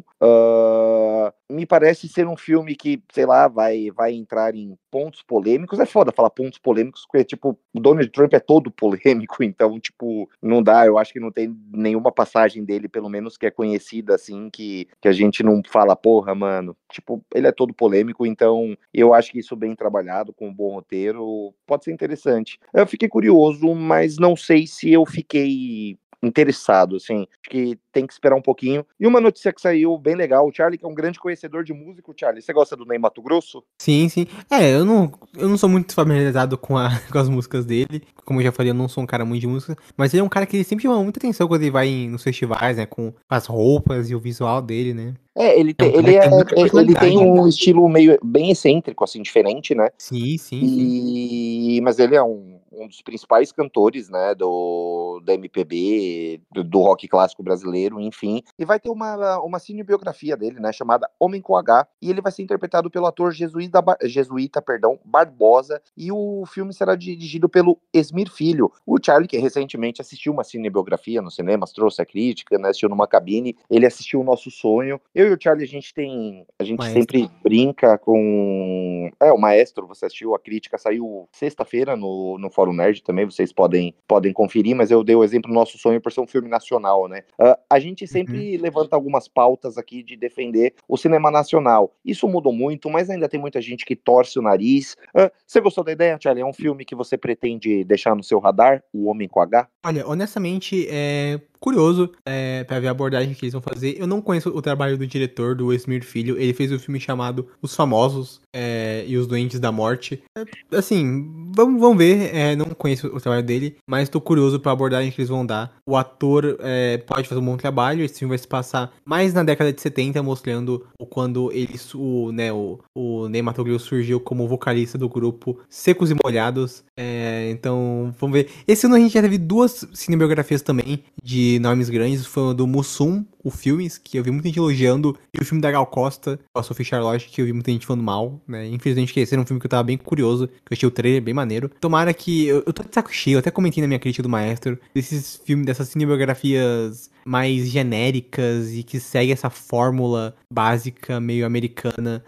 uh, me parece ser um filme que, sei lá, vai, vai entrar em pontos polêmicos. É foda falar pontos polêmicos, porque, tipo, o Donald Trump é todo polêmico, então, tipo, não dá, eu acho que não tem nenhuma passagem dele, pelo menos, que é conhecida, assim, que, que a gente não fala, porra, mano, tipo, ele é todo polêmico, então eu acho que isso bem trabalhado, com um bom roteiro, pode ser interessante. Eu fiquei curioso, mas não sei se eu fiquei interessado, assim, acho que tem que esperar um pouquinho. E uma notícia que saiu bem legal, o Charlie, que é um grande conhecedor de música, Charlie, você gosta do Ney Matogrosso? Sim, sim. É, eu não, eu não sou muito familiarizado com, a, com as músicas dele. Como eu já falei, eu não sou um cara muito de música. Mas ele é um cara que ele sempre chama muita atenção quando ele vai em- nos festivais, né? Com as roupas e o visual dele, né? É, ele, É te, um cara ele, que é, tem muita ele tem personalidade. um estilo meio bem excêntrico, assim, diferente, né? Sim, sim, sim. E, mas ele é um, um dos principais cantores, né, do, do M P B, do, do rock clássico brasileiro, enfim. E vai ter uma, uma cinebiografia dele, né, chamada Homem com H, e ele vai ser interpretado pelo ator jesuíta, jesuíta perdão, Barbosa, e o filme será dirigido pelo Esmir Filho. O Charlie, que recentemente assistiu uma cinebiografia nos cinemas, trouxe a crítica, né, assistiu numa cabine, ele assistiu O Nosso Sonho. Eu e o Charlie, a gente tem, a gente Maestro. sempre brinca com... É, o Maestro, você assistiu, a crítica saiu sexta-feira no, no Fórum Nerd também, vocês podem, podem conferir, mas eu dei o exemplo do Nosso Sonho por ser um filme nacional, né? Uh, a gente sempre Uhum. levanta algumas pautas aqui de defender o cinema nacional. Isso mudou muito, mas ainda tem muita gente que torce o nariz. Uh, você gostou da ideia, Charlie? É um filme que você pretende deixar no seu radar, O Homem com H? Olha, honestamente, é curioso é, pra ver a abordagem que eles vão fazer. Eu não conheço o trabalho do diretor, do Esmir Filho. Ele fez um filme chamado Os Famosos é, e os Doentes da Morte. É, assim, vamos, vamos ver. É, não conheço o trabalho dele, mas tô curioso pra abordagem que eles vão dar. O ator é, pode fazer um bom trabalho. Esse filme vai se passar mais na década de setenta, mostrando o, quando ele, o, né, o, o Ney Matogrosso surgiu como vocalista do grupo Secos e Molhados. É, então, vamos ver. Esse ano a gente já teve duas cinebiografias também de nomes grandes. Foi o do Mussum, o Filmes, que eu vi muita gente elogiando, e o filme da Gal Costa, a Sophie Charlotte, que eu vi muita gente falando mal, né? Infelizmente, que esse era um filme que eu tava bem curioso, que eu achei o trailer bem maneiro. Tomara que... Eu, eu tô de saco cheio, eu até comentei na minha crítica do Maestro, desses filmes, dessas cinebiografias mais genéricas e que segue essa fórmula básica, meio americana,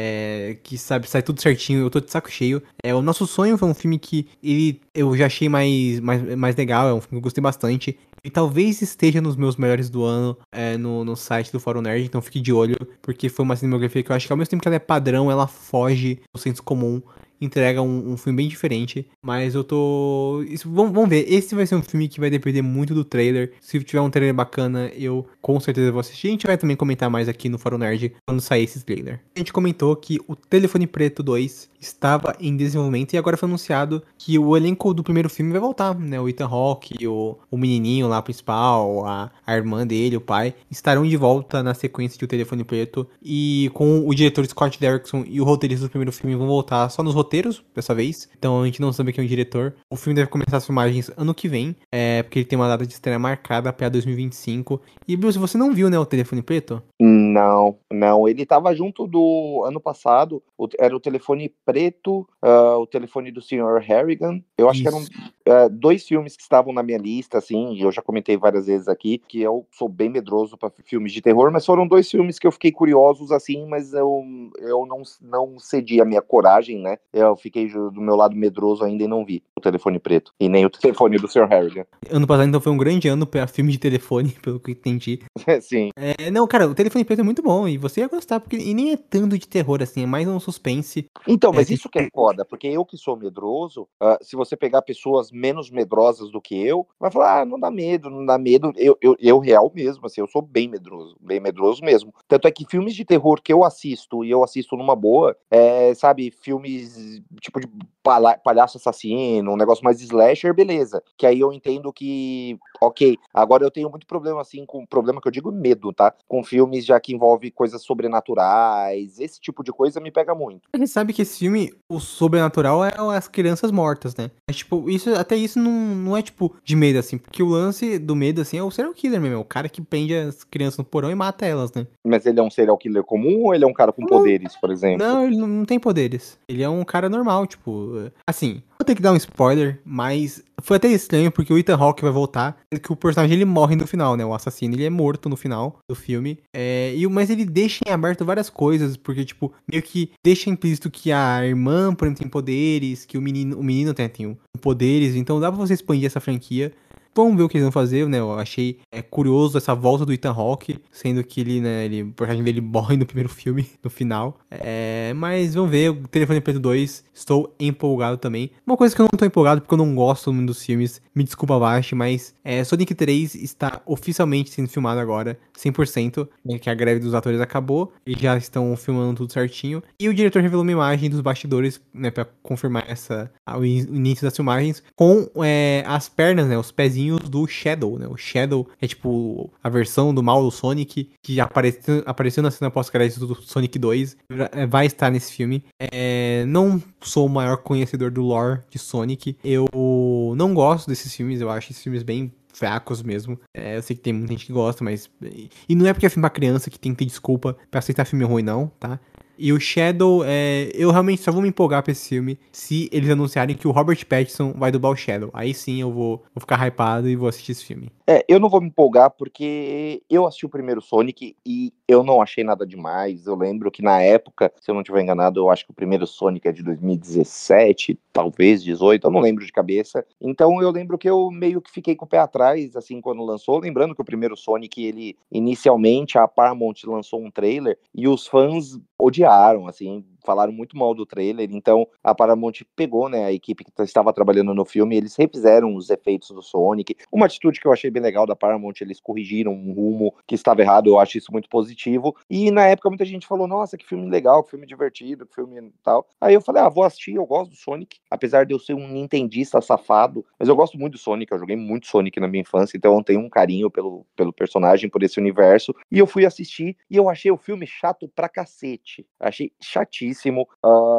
é, que sabe, sai tudo certinho. Eu tô de saco cheio. É, O Nosso Sonho foi um filme que ele, eu já achei mais, mais, mais legal, é um filme que eu gostei bastante. E talvez esteja nos meus melhores do ano é, no, no site do Fórum Nerd, então fique de olho, porque foi uma cinematografia que eu acho que ao mesmo tempo que ela é padrão, ela foge do senso comum, entrega um, um filme bem diferente, mas eu tô... Isso, vamos, vamos ver, esse vai ser um filme que vai depender muito do trailer. Se tiver um trailer bacana, eu com certeza vou assistir. A gente vai também comentar mais aqui no Fórum Nerd quando sair esse trailer. A gente comentou que o Telefone Preto dois estava em desenvolvimento e agora foi anunciado que o elenco do primeiro filme vai voltar, né? O Ethan Hawke, o, o menininho lá principal, a, a irmã dele, o pai, estarão de volta na sequência de O Telefone Preto, e com o diretor Scott Derrickson e o roteirista do primeiro filme vão voltar só nos roteiros dessa vez, então a gente não sabe quem é o diretor. O filme deve começar as filmagens ano que vem, é, porque ele tem uma data de estreia marcada para dois mil e vinte e cinco. E Bruce, você não viu, né, O Telefone Preto? Não, não. Ele estava junto do ano passado. O, era o Telefone Preto, uh, o Telefone do senhor Harrigan. Eu acho que eram Isso. uh, dois filmes que estavam na minha lista, assim. E eu já comentei várias vezes aqui que eu sou bem medroso para filmes de terror, mas foram dois filmes que eu fiquei curiosos, assim, mas eu, eu não, não cedi a minha coragem, né? Eu fiquei do meu lado medroso ainda e não vi o Telefone Preto e nem o Telefone do senhor Harrigan. Ano passado, então, foi um grande ano pra filme de telefone, pelo que eu entendi. Sim. É, não, cara, o Telefone Preto é muito bom e você ia gostar, porque e nem é tanto de terror, assim, é mais um suspense. Então, É, mas tem- isso que é foda, porque eu que sou medroso, uh, se você pegar pessoas menos medrosas do que eu, vai falar, ah, não dá medo, não dá medo. Eu, eu, eu real mesmo, assim, eu sou bem medroso, bem medroso mesmo. Tanto é que filmes de terror que eu assisto, e eu assisto numa boa, é, sabe, filmes tipo de palha palhaço assassino, num negócio mais slasher, beleza. Que aí eu entendo que, ok, agora eu tenho muito problema, assim, com problema que eu digo medo, tá? Com filmes já que envolve coisas sobrenaturais, esse tipo de coisa me pega muito. A gente sabe que esse filme, o sobrenatural é as crianças mortas, né? É tipo, isso, até isso não, não é tipo de medo, assim, porque o lance do medo, assim, é o serial killer mesmo, é o cara que prende as crianças no porão e mata elas, né? Mas ele é um serial killer comum ou ele é um cara com Não, poderes, por exemplo? não, ele não, não tem poderes. Ele é um cara normal, tipo, assim, vou ter que dar um spoiler, mas foi até estranho porque o Ethan Hawke vai voltar, que o personagem ele morre no final, né? O assassino, ele é morto no final do filme. É, e, mas ele deixa em aberto várias coisas, porque, tipo, meio que deixa implícito que a irmã, por exemplo, tem poderes, que o menino, o menino tem, tem poderes, então dá pra você expandir essa franquia. Vamos ver o que eles vão fazer, né? Eu achei é, curioso essa volta do Ethan Hawke, sendo que ele, né, ele, o personagem dele morre no primeiro filme, no final. É, mas vamos ver, o Telefone Preto dois, estou empolgado também. Uma coisa que eu não tô empolgado porque eu não gosto muito dos filmes, me desculpa, Vasti, mas é, Sonic três está oficialmente sendo filmado agora, cem por cento, né, que a greve dos atores acabou, e já estão filmando tudo certinho. E o diretor revelou uma imagem dos bastidores, né, pra confirmar essa, o início das filmagens, com é, as pernas, né, os pezinhos do Shadow, né? O Shadow é tipo a versão do mal do Sonic que apareceu, apareceu na cena pós-crédito do Sonic dois, vai estar nesse filme. É, não sou o maior conhecedor do lore de Sonic, eu não gosto desses filmes, eu acho esses filmes bem fracos mesmo. É, eu sei que tem muita gente que gosta, mas... E não é porque é filme pra criança que tem que ter desculpa pra aceitar filme ruim, não, tá? E o Shadow, é, eu realmente só vou me empolgar pra esse filme se eles anunciarem que o Robert Pattinson vai dublar o Shadow. Aí sim eu vou, vou ficar hypado e vou assistir esse filme. É, eu não vou me empolgar porque eu assisti o primeiro Sonic e eu não achei nada demais. Eu lembro que na época, se eu não estiver enganado, eu acho que o primeiro Sonic é de dois mil e dezessete, talvez dezoito, eu não lembro de cabeça. Então eu lembro que eu meio que fiquei com o pé atrás, assim, quando lançou. Lembrando que o primeiro Sonic, ele, inicialmente, a Paramount lançou um trailer e os fãs odiaram, assim, falaram muito mal do trailer. Então a Paramount pegou, né, a equipe que estava trabalhando no filme, eles refizeram os efeitos do Sonic. Uma atitude que eu achei bem legal da Paramount, eles corrigiram um rumo que estava errado, eu acho isso muito positivo. E na época muita gente falou, nossa, que filme legal, que filme divertido, que filme tal. Aí eu falei, ah, vou assistir, eu gosto do Sonic, apesar de eu ser um nintendista safado, mas eu gosto muito do Sonic, eu joguei muito Sonic na minha infância, então eu tenho um carinho pelo, pelo personagem, por esse universo. E eu fui assistir e eu achei o filme chato pra cacete. Achei chatíssimo.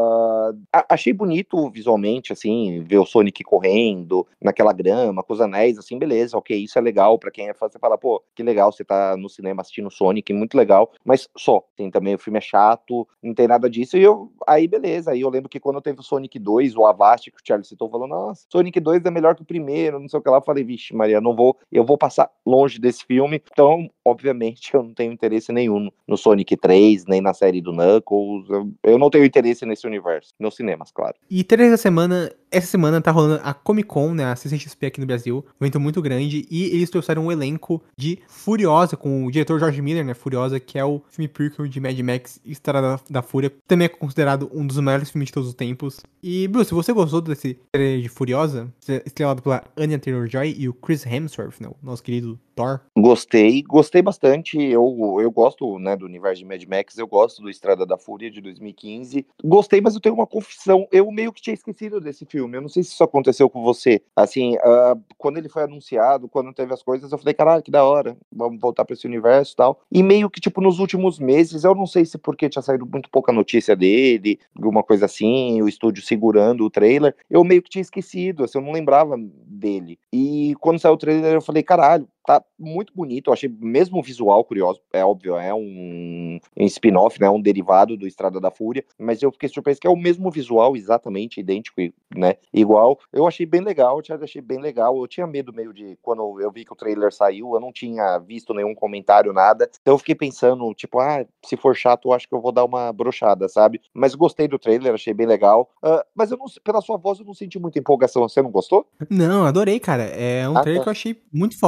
Uh, achei bonito visualmente, assim, ver o Sonic correndo naquela grama, com os anéis, assim, beleza, ok, isso é legal pra quem é fã, você fala, pô, que legal você tá no cinema assistindo Sonic, muito legal, mas só, tem também, o filme é chato, não tem nada disso, e eu, aí beleza, aí eu lembro que quando teve o Sonic dois, o Avast, que o Charlie citou, falou, nossa, Sonic dois é melhor que o primeiro, não sei o que lá, eu falei, vixe Maria, não vou, eu vou passar longe desse filme, então, obviamente, eu não tenho interesse nenhum no Sonic três, nem na série do Knuckles, eu, eu não tenho interesse nesse universo, nos cinemas, claro. E terceira semana, essa semana tá rolando a Comic Con, né, a C C X P aqui no Brasil, um evento muito grande, e eles trouxeram um elenco de Furiosa, com o diretor George Miller, né, Furiosa, que é o filme prequel de Mad Max Estrada da, da Fúria, também é considerado um dos maiores filmes de todos os tempos. E, Bruce, você gostou desse trailer de Furiosa, estrelado pela Anya Taylor-Joy e o Chris Hemsworth, né, o nosso querido Thor? Gostei, gostei bastante, eu, eu gosto, né, do universo de Mad Max, eu gosto do Estrada da Fúria de dois mil e quinze, gostei, mas eu tenho uma confissão, eu meio que tinha esquecido desse filme, eu não sei se isso aconteceu com você, assim, uh, quando ele foi anunciado, quando teve as coisas, eu falei, caralho, que da hora, vamos voltar pra esse universo e tal, e meio que, tipo, nos últimos meses, eu não sei se porque tinha saído muito pouca notícia dele, alguma coisa assim, o estúdio segurando o trailer, eu meio que tinha esquecido, assim, eu não lembrava dele, e quando saiu o trailer, eu falei, caralho, tá muito bonito, eu achei mesmo o visual curioso, é óbvio, é um, um spin-off, né, um derivado do Estrada da Fúria, mas eu fiquei surpreso que é o mesmo visual, exatamente idêntico, né, igual, eu achei bem legal, eu achei bem legal, eu tinha medo meio de, quando eu vi que o trailer saiu, eu não tinha visto nenhum comentário, nada, então eu fiquei pensando, tipo, ah, se for chato, eu acho que eu vou dar uma brochada, sabe, mas gostei do trailer, achei bem legal, uh, mas eu não, pela sua voz eu não senti muita empolgação, você não gostou? Não, adorei, cara, é um Ah, trailer tá. que eu achei muito foda, assim.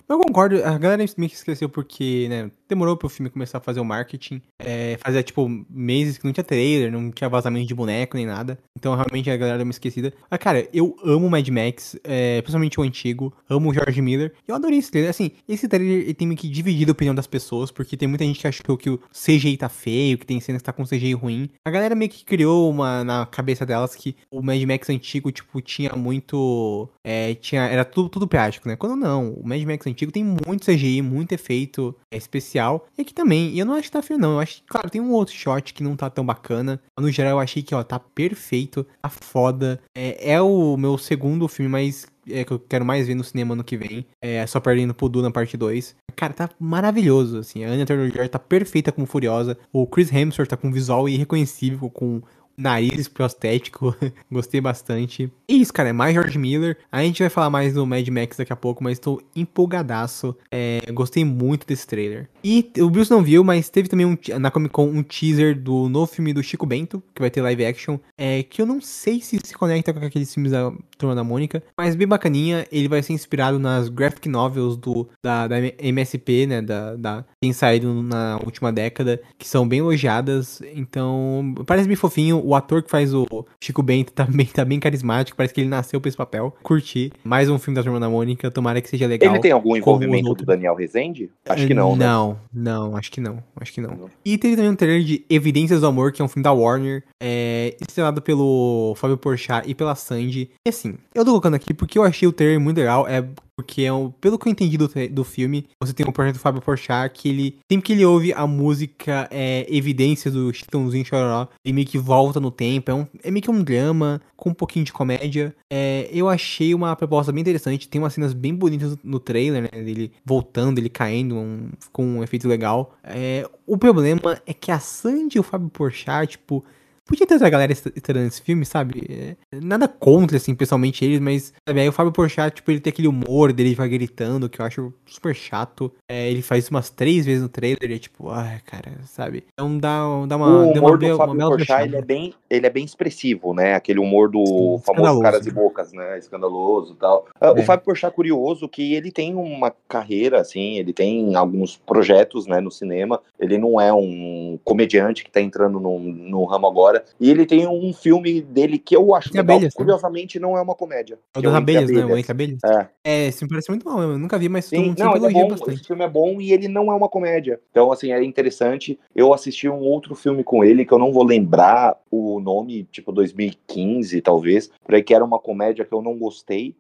Eu concordo, a galera meio que esqueceu porque, né, demorou pro filme começar a fazer o marketing. É, fazia, tipo, meses que não tinha trailer, não tinha vazamento de boneco nem nada. Então, realmente, a galera é uma esquecida. Mas, cara, eu amo Mad Max, é, principalmente o antigo. Amo o George Miller. Eu adorei esse trailer. Assim, esse trailer ele tem meio que dividido a opinião das pessoas, porque tem muita gente que achou que o C G I tá feio, que tem cenas que tá com C G I ruim. A galera meio que criou uma na cabeça delas que o Mad Max antigo, tipo, tinha muito... É, tinha, era tudo, tudo prático, né? Quando não, o Mad Max antigo tem muito C G I, muito efeito é, especial. E aqui também, e eu não acho que tá feio não, eu acho que, claro, tem um outro shot que não tá tão bacana. Mas, no geral, eu achei que, ó, tá perfeito, tá foda. É, é o meu segundo filme mais... É, que eu quero mais ver no cinema ano que vem. É, só perdendo pro Duna parte dois. Cara, tá maravilhoso, assim. A Anya Taylor-Joy tá perfeita como Furiosa. O Chris Hemsworth tá com um visual irreconhecível, com nariz prostético. Gostei bastante. E isso, cara, é mais George Miller. A gente vai falar mais do Mad Max daqui a pouco, mas tô empolgadaço. É, gostei muito desse trailer. E o Bruce não viu, mas teve também um, na Comic Con um teaser do novo filme do Chico Bento, que vai ter live action. É, que eu não sei se se conecta com aqueles filmes da Turma da Mônica, mas bem bacaninha. Ele vai ser inspirado nas graphic novels do, da, da M S P, né, da, da, tem saído na última década, que são bem elogiadas. Então, parece bem fofinho. O ator que faz o Chico Bento também tá bem carismático, parece que ele nasceu pra esse papel. Curti. Mais um filme da Turma da Mônica, tomara que seja legal. Ele tem algum envolvimento do Daniel Rezende? Acho que não, né? Não, não, acho que não, acho que não. não. E teve também um trailer de Evidências do Amor, que é um filme da Warner, é, estrelado pelo Fábio Porchat e pela Sandy. E assim, eu tô colocando aqui porque eu achei o trailer muito legal, é porque, é um, pelo que eu entendi do, do filme, você tem um projeto do Fábio Porchat que ele, sempre que ele ouve a música é, Evidências do Chitãozinho Chororó, ele meio que volta no tempo, é, um, é meio que um drama com um pouquinho de comédia. É, eu achei uma proposta bem interessante, tem umas cenas bem bonitas no trailer, né, dele voltando, ele caindo, um, com um efeito legal. É, o problema é que a Sandy e o Fábio Porchat, tipo... Podia ter outra galera estrelando esse filme, sabe? É, nada contra, assim, pessoalmente eles, mas, sabe, aí o Fábio Porchat, tipo, ele tem aquele humor dele, vai gritando, que eu acho super chato. É, ele faz isso umas três vezes no trailer e é tipo, ai, cara, sabe? Então dá, dá uma... O deu uma, humor do uma Fábio bela Porchat, ele é, bem, ele é bem expressivo, né? Aquele humor do Sim, famoso escandaloso. caras e bocas, né? Escandaloso e tal. Uh, É. O Fábio Porchat, curioso, que ele tem uma carreira, assim, ele tem alguns projetos, né, no cinema. Ele não é um comediante que tá entrando no, no ramo agora. E ele tem um filme dele que eu acho Entre legal, abelhas, curiosamente né? Não é uma comédia. É o Que é das o Entre abelhas, Abelhas. né? O Entre Abelhas. É. É, esse me parece muito bom, eu nunca vi, mas todo Sim, mundo não, sempre ele é elogia bom, bastante. esse filme é bom e ele não é uma comédia. Então, assim, é interessante. Eu assisti um outro filme com ele que eu não vou lembrar o nome, tipo dois mil e quinze, talvez, por aí que era uma comédia que eu não gostei.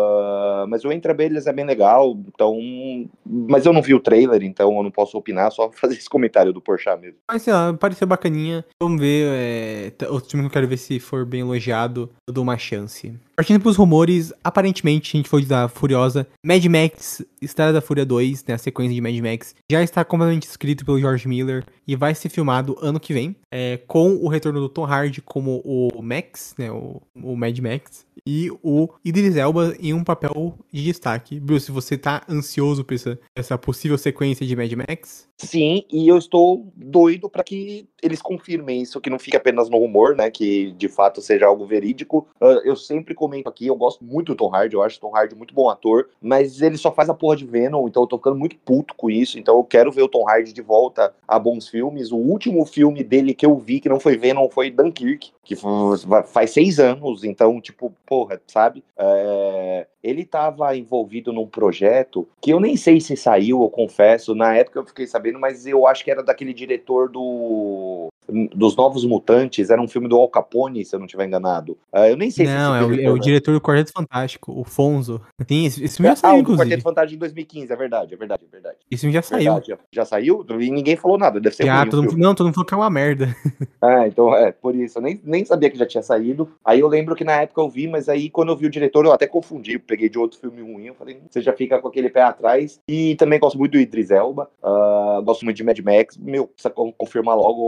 Uh, mas o Entre Abelhas é bem legal, então... Mas eu não vi o trailer, então eu não posso opinar, só fazer esse comentário do Porchat mesmo. Mas sei lá, pareceu bacaninha. Vamos ver, é, t- outro filme que eu quero ver se for bem elogiado, eu dou uma chance. Partindo pros rumores, aparentemente, a gente foi da Furiosa, Mad Max, Estrada da Fúria dois, né, a sequência de Mad Max, já está completamente escrito pelo George Miller e vai ser filmado ano que vem, é, com o retorno do Tom Hardy como o Max, né, o, o Mad Max, e o Idris Elba em um papel de destaque. Bruce, você tá ansioso por essa, essa possível sequência de Mad Max? Sim, e eu estou doido para que eles confirmem isso, que não fique apenas no rumor, né, que de fato seja algo verídico. Uh, eu sempre comento aqui, eu gosto muito do Tom Hardy, eu acho o Tom Hardy muito bom ator, mas ele só faz a porra de Venom, então eu tô ficando muito puto com isso, então eu quero ver o Tom Hardy de volta a bons filmes. O último filme dele que eu vi, que não foi Venom, foi Dunkirk, que faz seis anos, então, tipo, porra, sabe? É... Ele tava envolvido num projeto que eu nem sei se saiu, eu confesso, na época eu fiquei sabendo, mas eu acho que era daquele diretor do... dos Novos Mutantes, era um filme do Al Capone, se eu não estiver enganado. Uh, eu nem sei Não, se é, o, diretor, é o né? diretor do Quarteto Fantástico, o Fonzo. Sim, esse, esse filme já Ah, saiu, o do inclusive. Quarteto Fantástico em dois mil e quinze, é verdade, é verdade, é verdade. Esse filme já saiu. Verdade, já, já saiu? E ninguém falou nada, deve ser Já, ruim o todo mundo, filme. não, todo mundo falou que é uma merda. Ah, então é, por isso, eu nem, nem sabia que já tinha saído. Aí eu lembro que na época eu vi, mas aí quando eu vi o diretor eu até confundi, eu peguei de outro filme ruim, eu falei, você já fica com aquele pé atrás. E também gosto muito do Idris Elba, uh, gosto muito de Mad Max, meu, precisa confirmar logo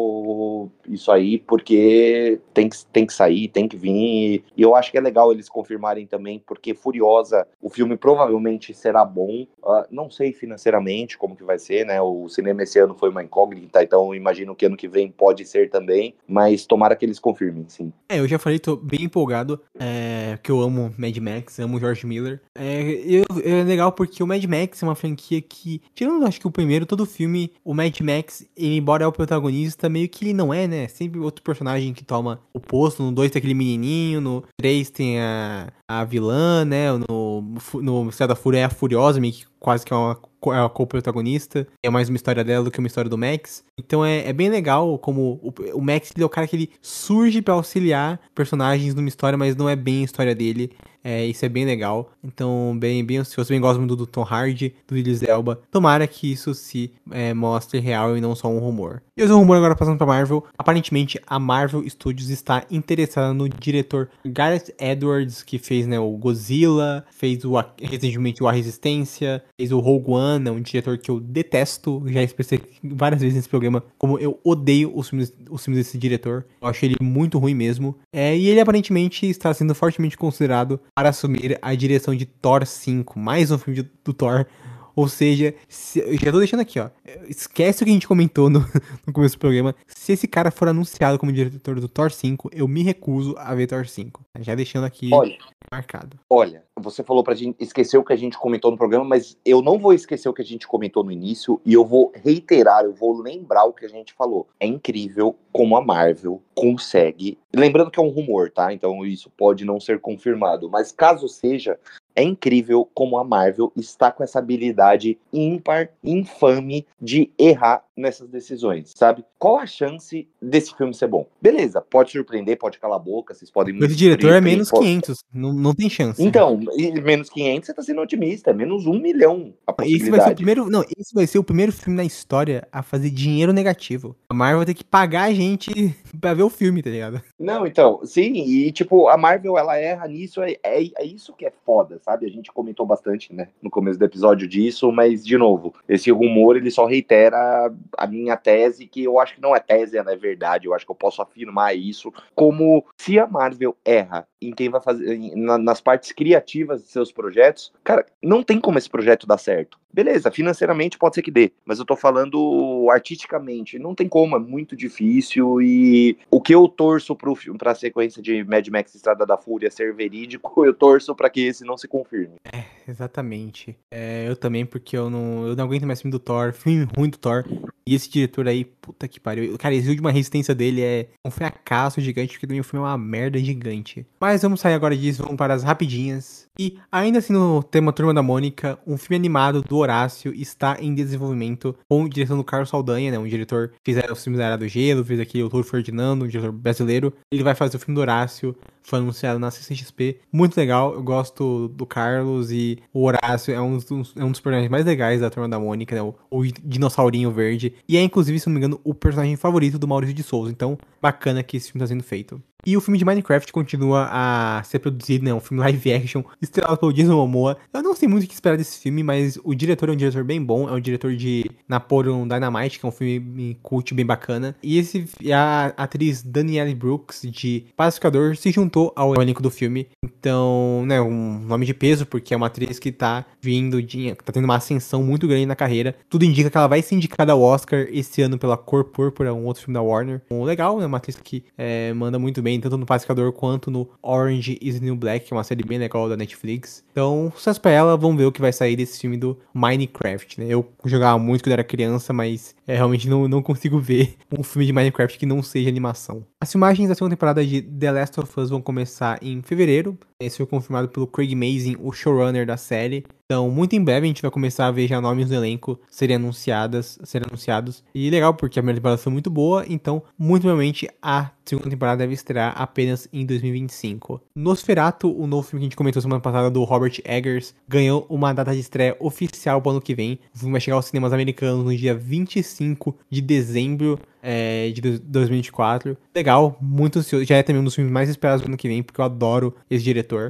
esperando isso aí, porque tem que, tem que sair, tem que vir. E eu acho que é legal eles confirmarem também, porque Furiosa, o filme provavelmente será bom. Uh, não sei financeiramente como que vai ser, né? O cinema esse ano foi uma incógnita, então imagino que ano que vem pode ser também, mas tomara que eles confirmem, sim. É, eu já falei, tô bem empolgado, é, que eu amo Mad Max, amo George Miller. É, eu, é legal porque o Mad Max é uma franquia que, tirando acho que o primeiro, todo filme, o Mad Max, ele, embora é o protagonista, meio que ele não é, né? Sempre outro personagem que toma o posto. No dois tem aquele menininho, no três tem a, a vilã, né? No, no Estrada da Fúria é a Furiosa, meio que quase que é uma, é uma co-protagonista. É mais uma história dela do que uma história do Max. Então é, é bem legal como o, o Max ele é o cara que ele surge pra auxiliar personagens numa história, mas não é bem a história dele. É, isso é bem legal. Então, bem, bem ansioso. Bem gosto muito do, do Tom Hardy, do Idris Elba. Tomara que isso se é, mostre real e não só um rumor. E o rumor agora passando pra Marvel. Aparentemente, a Marvel Studios está interessada no diretor Gareth Edwards, que fez, né, o Godzilla, fez o, recentemente o A Resistência, fez o Rogue One, é um diretor que eu detesto. Já expressei várias vezes nesse programa como eu odeio os filmes, os filmes desse diretor. Eu acho ele muito ruim mesmo. É, e ele aparentemente está sendo fortemente considerado para assumir a direção de Thor cinco, mais um filme de, do Thor. Ou seja, se, eu já tô deixando aqui, ó. Esquece o que a gente comentou no, no começo do programa. Se esse cara for anunciado como diretor do Thor cinco, eu me recuso a ver Thor cinco. Já deixando aqui olha, marcado. Olha, você falou pra gente esquecer o que a gente comentou no programa, mas eu não vou esquecer o que a gente comentou no início e eu vou reiterar, eu vou lembrar o que a gente falou. É incrível como a Marvel consegue... Lembrando que é um rumor, tá? Então isso pode não ser confirmado, mas caso seja... É incrível como a Marvel está com essa habilidade ímpar, infame de errar nessas decisões, sabe? Qual a chance desse filme ser bom? Beleza, pode surpreender, pode calar a boca, vocês podem... Esse diretor é menos quinhentos, não, não tem chance. Então, menos quinhentos você tá sendo otimista, é menos um milhão a possibilidade. Esse vai ser o primeiro, não, esse vai ser o primeiro filme na história a fazer dinheiro negativo. A Marvel vai ter que pagar a gente pra ver o filme, tá ligado? Não, então, sim, e tipo, a Marvel, ela erra nisso, é, é, é isso que é foda, sabe? A gente comentou bastante, né, no começo do episódio disso, mas, de novo, esse rumor, ele só reitera a minha tese, que eu acho que não é tese, ela é verdade, eu acho que eu posso afirmar isso, como se a Marvel erra em quem vai fazer, na, nas partes criativas de seus projetos, cara, não tem como esse projeto dar certo. Beleza, financeiramente pode ser que dê, mas eu tô falando artisticamente, não tem como, é muito difícil, e o que eu torço pro filme, pra sequência de Mad Max Estrada da Fúria ser verídico, eu torço pra que esse não se confirme. É, exatamente. É, eu também, porque eu não, eu não aguento mais filme do Thor, filme ruim do Thor, e esse diretor aí, puta que pariu. Cara, esse última resistência dele é um fracasso gigante, porque também o filme é uma merda gigante. Mas vamos sair agora disso, vamos para as rapidinhas. E ainda assim no tema Turma da Mônica, um filme animado do Horácio está em desenvolvimento com direção do Carlos Saldanha, né, um diretor que fez os filmes da Era do Gelo, fez aqui o Touro Ferdinando, um diretor brasileiro. Ele vai fazer o filme do Horácio, foi anunciado na C C X P, muito legal, eu gosto do Carlos e o Horácio é um dos, é um dos personagens mais legais da Turma da Mônica, né, o, o dinossaurinho verde, e é inclusive, se não me engano, o personagem favorito do Maurício de Souza, então bacana que esse filme está sendo feito. E o filme de Minecraft continua a ser produzido, né? Um filme live action, estrelado pelo Jason Momoa. Eu não sei muito o que esperar desse filme, mas o diretor é um diretor bem bom. É um diretor de Napoleon Dynamite, que é um filme cult bem bacana. E esse, a atriz Danielle Brooks, de Pacificador, se juntou ao elenco do filme. Então, né? Um nome de peso, porque é uma atriz que tá vindo, de, tá tendo uma ascensão muito grande na carreira. Tudo indica que ela vai ser indicada ao Oscar esse ano pela Cor Púrpura, um outro filme da Warner. Um legal, né? Uma atriz que é, manda muito bem, tanto no Pacificador quanto no Orange is the New Black, que é uma série bem legal da Netflix. Então, sucesso pra ela, vamos ver o que vai sair desse filme do Minecraft, né? Eu jogava muito quando era criança, mas é, realmente não, não consigo ver um filme de Minecraft que não seja animação. As filmagens da segunda temporada de The Last of Us vão começar em fevereiro. Esse foi confirmado pelo Craig Mazin, o showrunner da série. Então, muito em breve a gente vai começar a ver já nomes do elenco serem anunciadas, serem anunciados. E legal, porque a primeira temporada foi muito boa, então, muito provavelmente, a segunda temporada deve estrear apenas em dois mil e vinte e cinco. Nosferatu, o novo filme que a gente comentou semana passada do Robert Eggers, ganhou uma data de estreia oficial para o ano que vem. O filme vai chegar aos cinemas americanos no dia vinte e cinco de dezembro é, de dois mil e vinte e quatro. Legal, muito ansioso. Já é também um dos filmes mais esperados do ano que vem, porque eu adoro esse diretor. E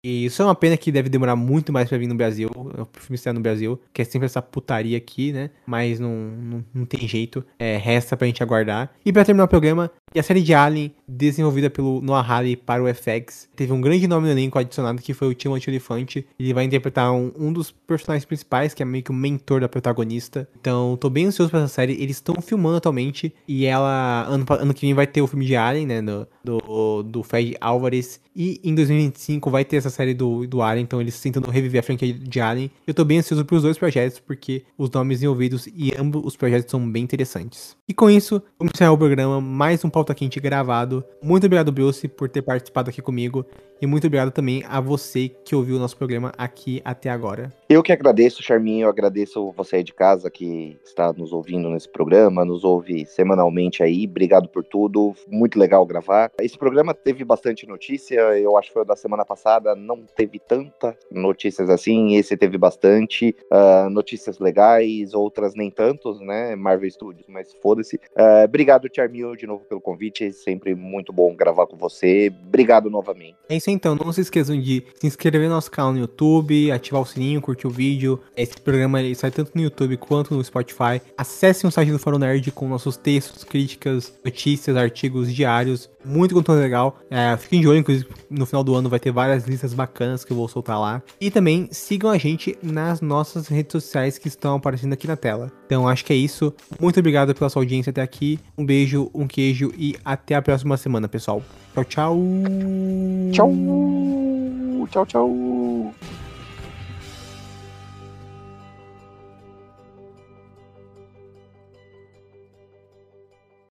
E isso é uma pena que deve demorar muito mais pra vir no Brasil, o filme estrear no Brasil, que é sempre essa putaria aqui, né? Mas não, não, não tem jeito, é, resta pra gente aguardar. E pra terminar o programa, e a série de Alien, desenvolvida pelo Noah Hawley para o F X, teve um grande nome no elenco adicionado, que foi o Timothée Olyphant. Ele vai interpretar um, um dos personagens principais, que é meio que o mentor da protagonista. Então, tô bem ansioso pra essa série. Eles estão filmando atualmente, e ela, ano, ano que vem vai ter o filme de Alien, né, do, do, do Fede Álvares. E em dois mil e vinte e cinco vai ter essa série do, do Alien, então eles tentando reviver a franquia de Alien. Eu tô bem ansioso pros dois projetos, porque os nomes envolvidos e ambos os projetos são bem interessantes. E com isso, vamos encerrar o programa, mais um Pauta Quente gravado. Muito obrigado, Bruce, por ter participado aqui comigo. E muito obrigado também a você que ouviu o nosso programa aqui até agora. Eu que agradeço, Charminho, eu agradeço você aí de casa que está nos ouvindo nesse programa, nos ouve semanalmente aí, obrigado por tudo, muito legal gravar. Esse programa teve bastante notícia, eu acho que foi o da semana passada, não teve tanta notícias assim, esse teve bastante, uh, notícias legais, outras nem tantos, né, Marvel Studios, mas foda-se. Uh, obrigado, Charminho, de novo pelo convite, sempre muito bom gravar com você, obrigado novamente. É isso então, não se esqueçam de se inscrever no nosso canal no YouTube, ativar o sininho, curtir o vídeo. Esse programa ele sai tanto no YouTube quanto no Spotify. Acessem o site do Fórum Nerd com nossos textos, críticas, notícias, artigos diários. Muito conteúdo legal. É, fiquem de olho, inclusive no final do ano vai ter várias listas bacanas que eu vou soltar lá. E também sigam a gente nas nossas redes sociais que estão aparecendo aqui na tela. Então acho que é isso. Muito obrigado pela sua audiência até aqui. Um beijo, um queijo e até a próxima semana, pessoal. Tchau, tchau. Tchau, tchau, tchau.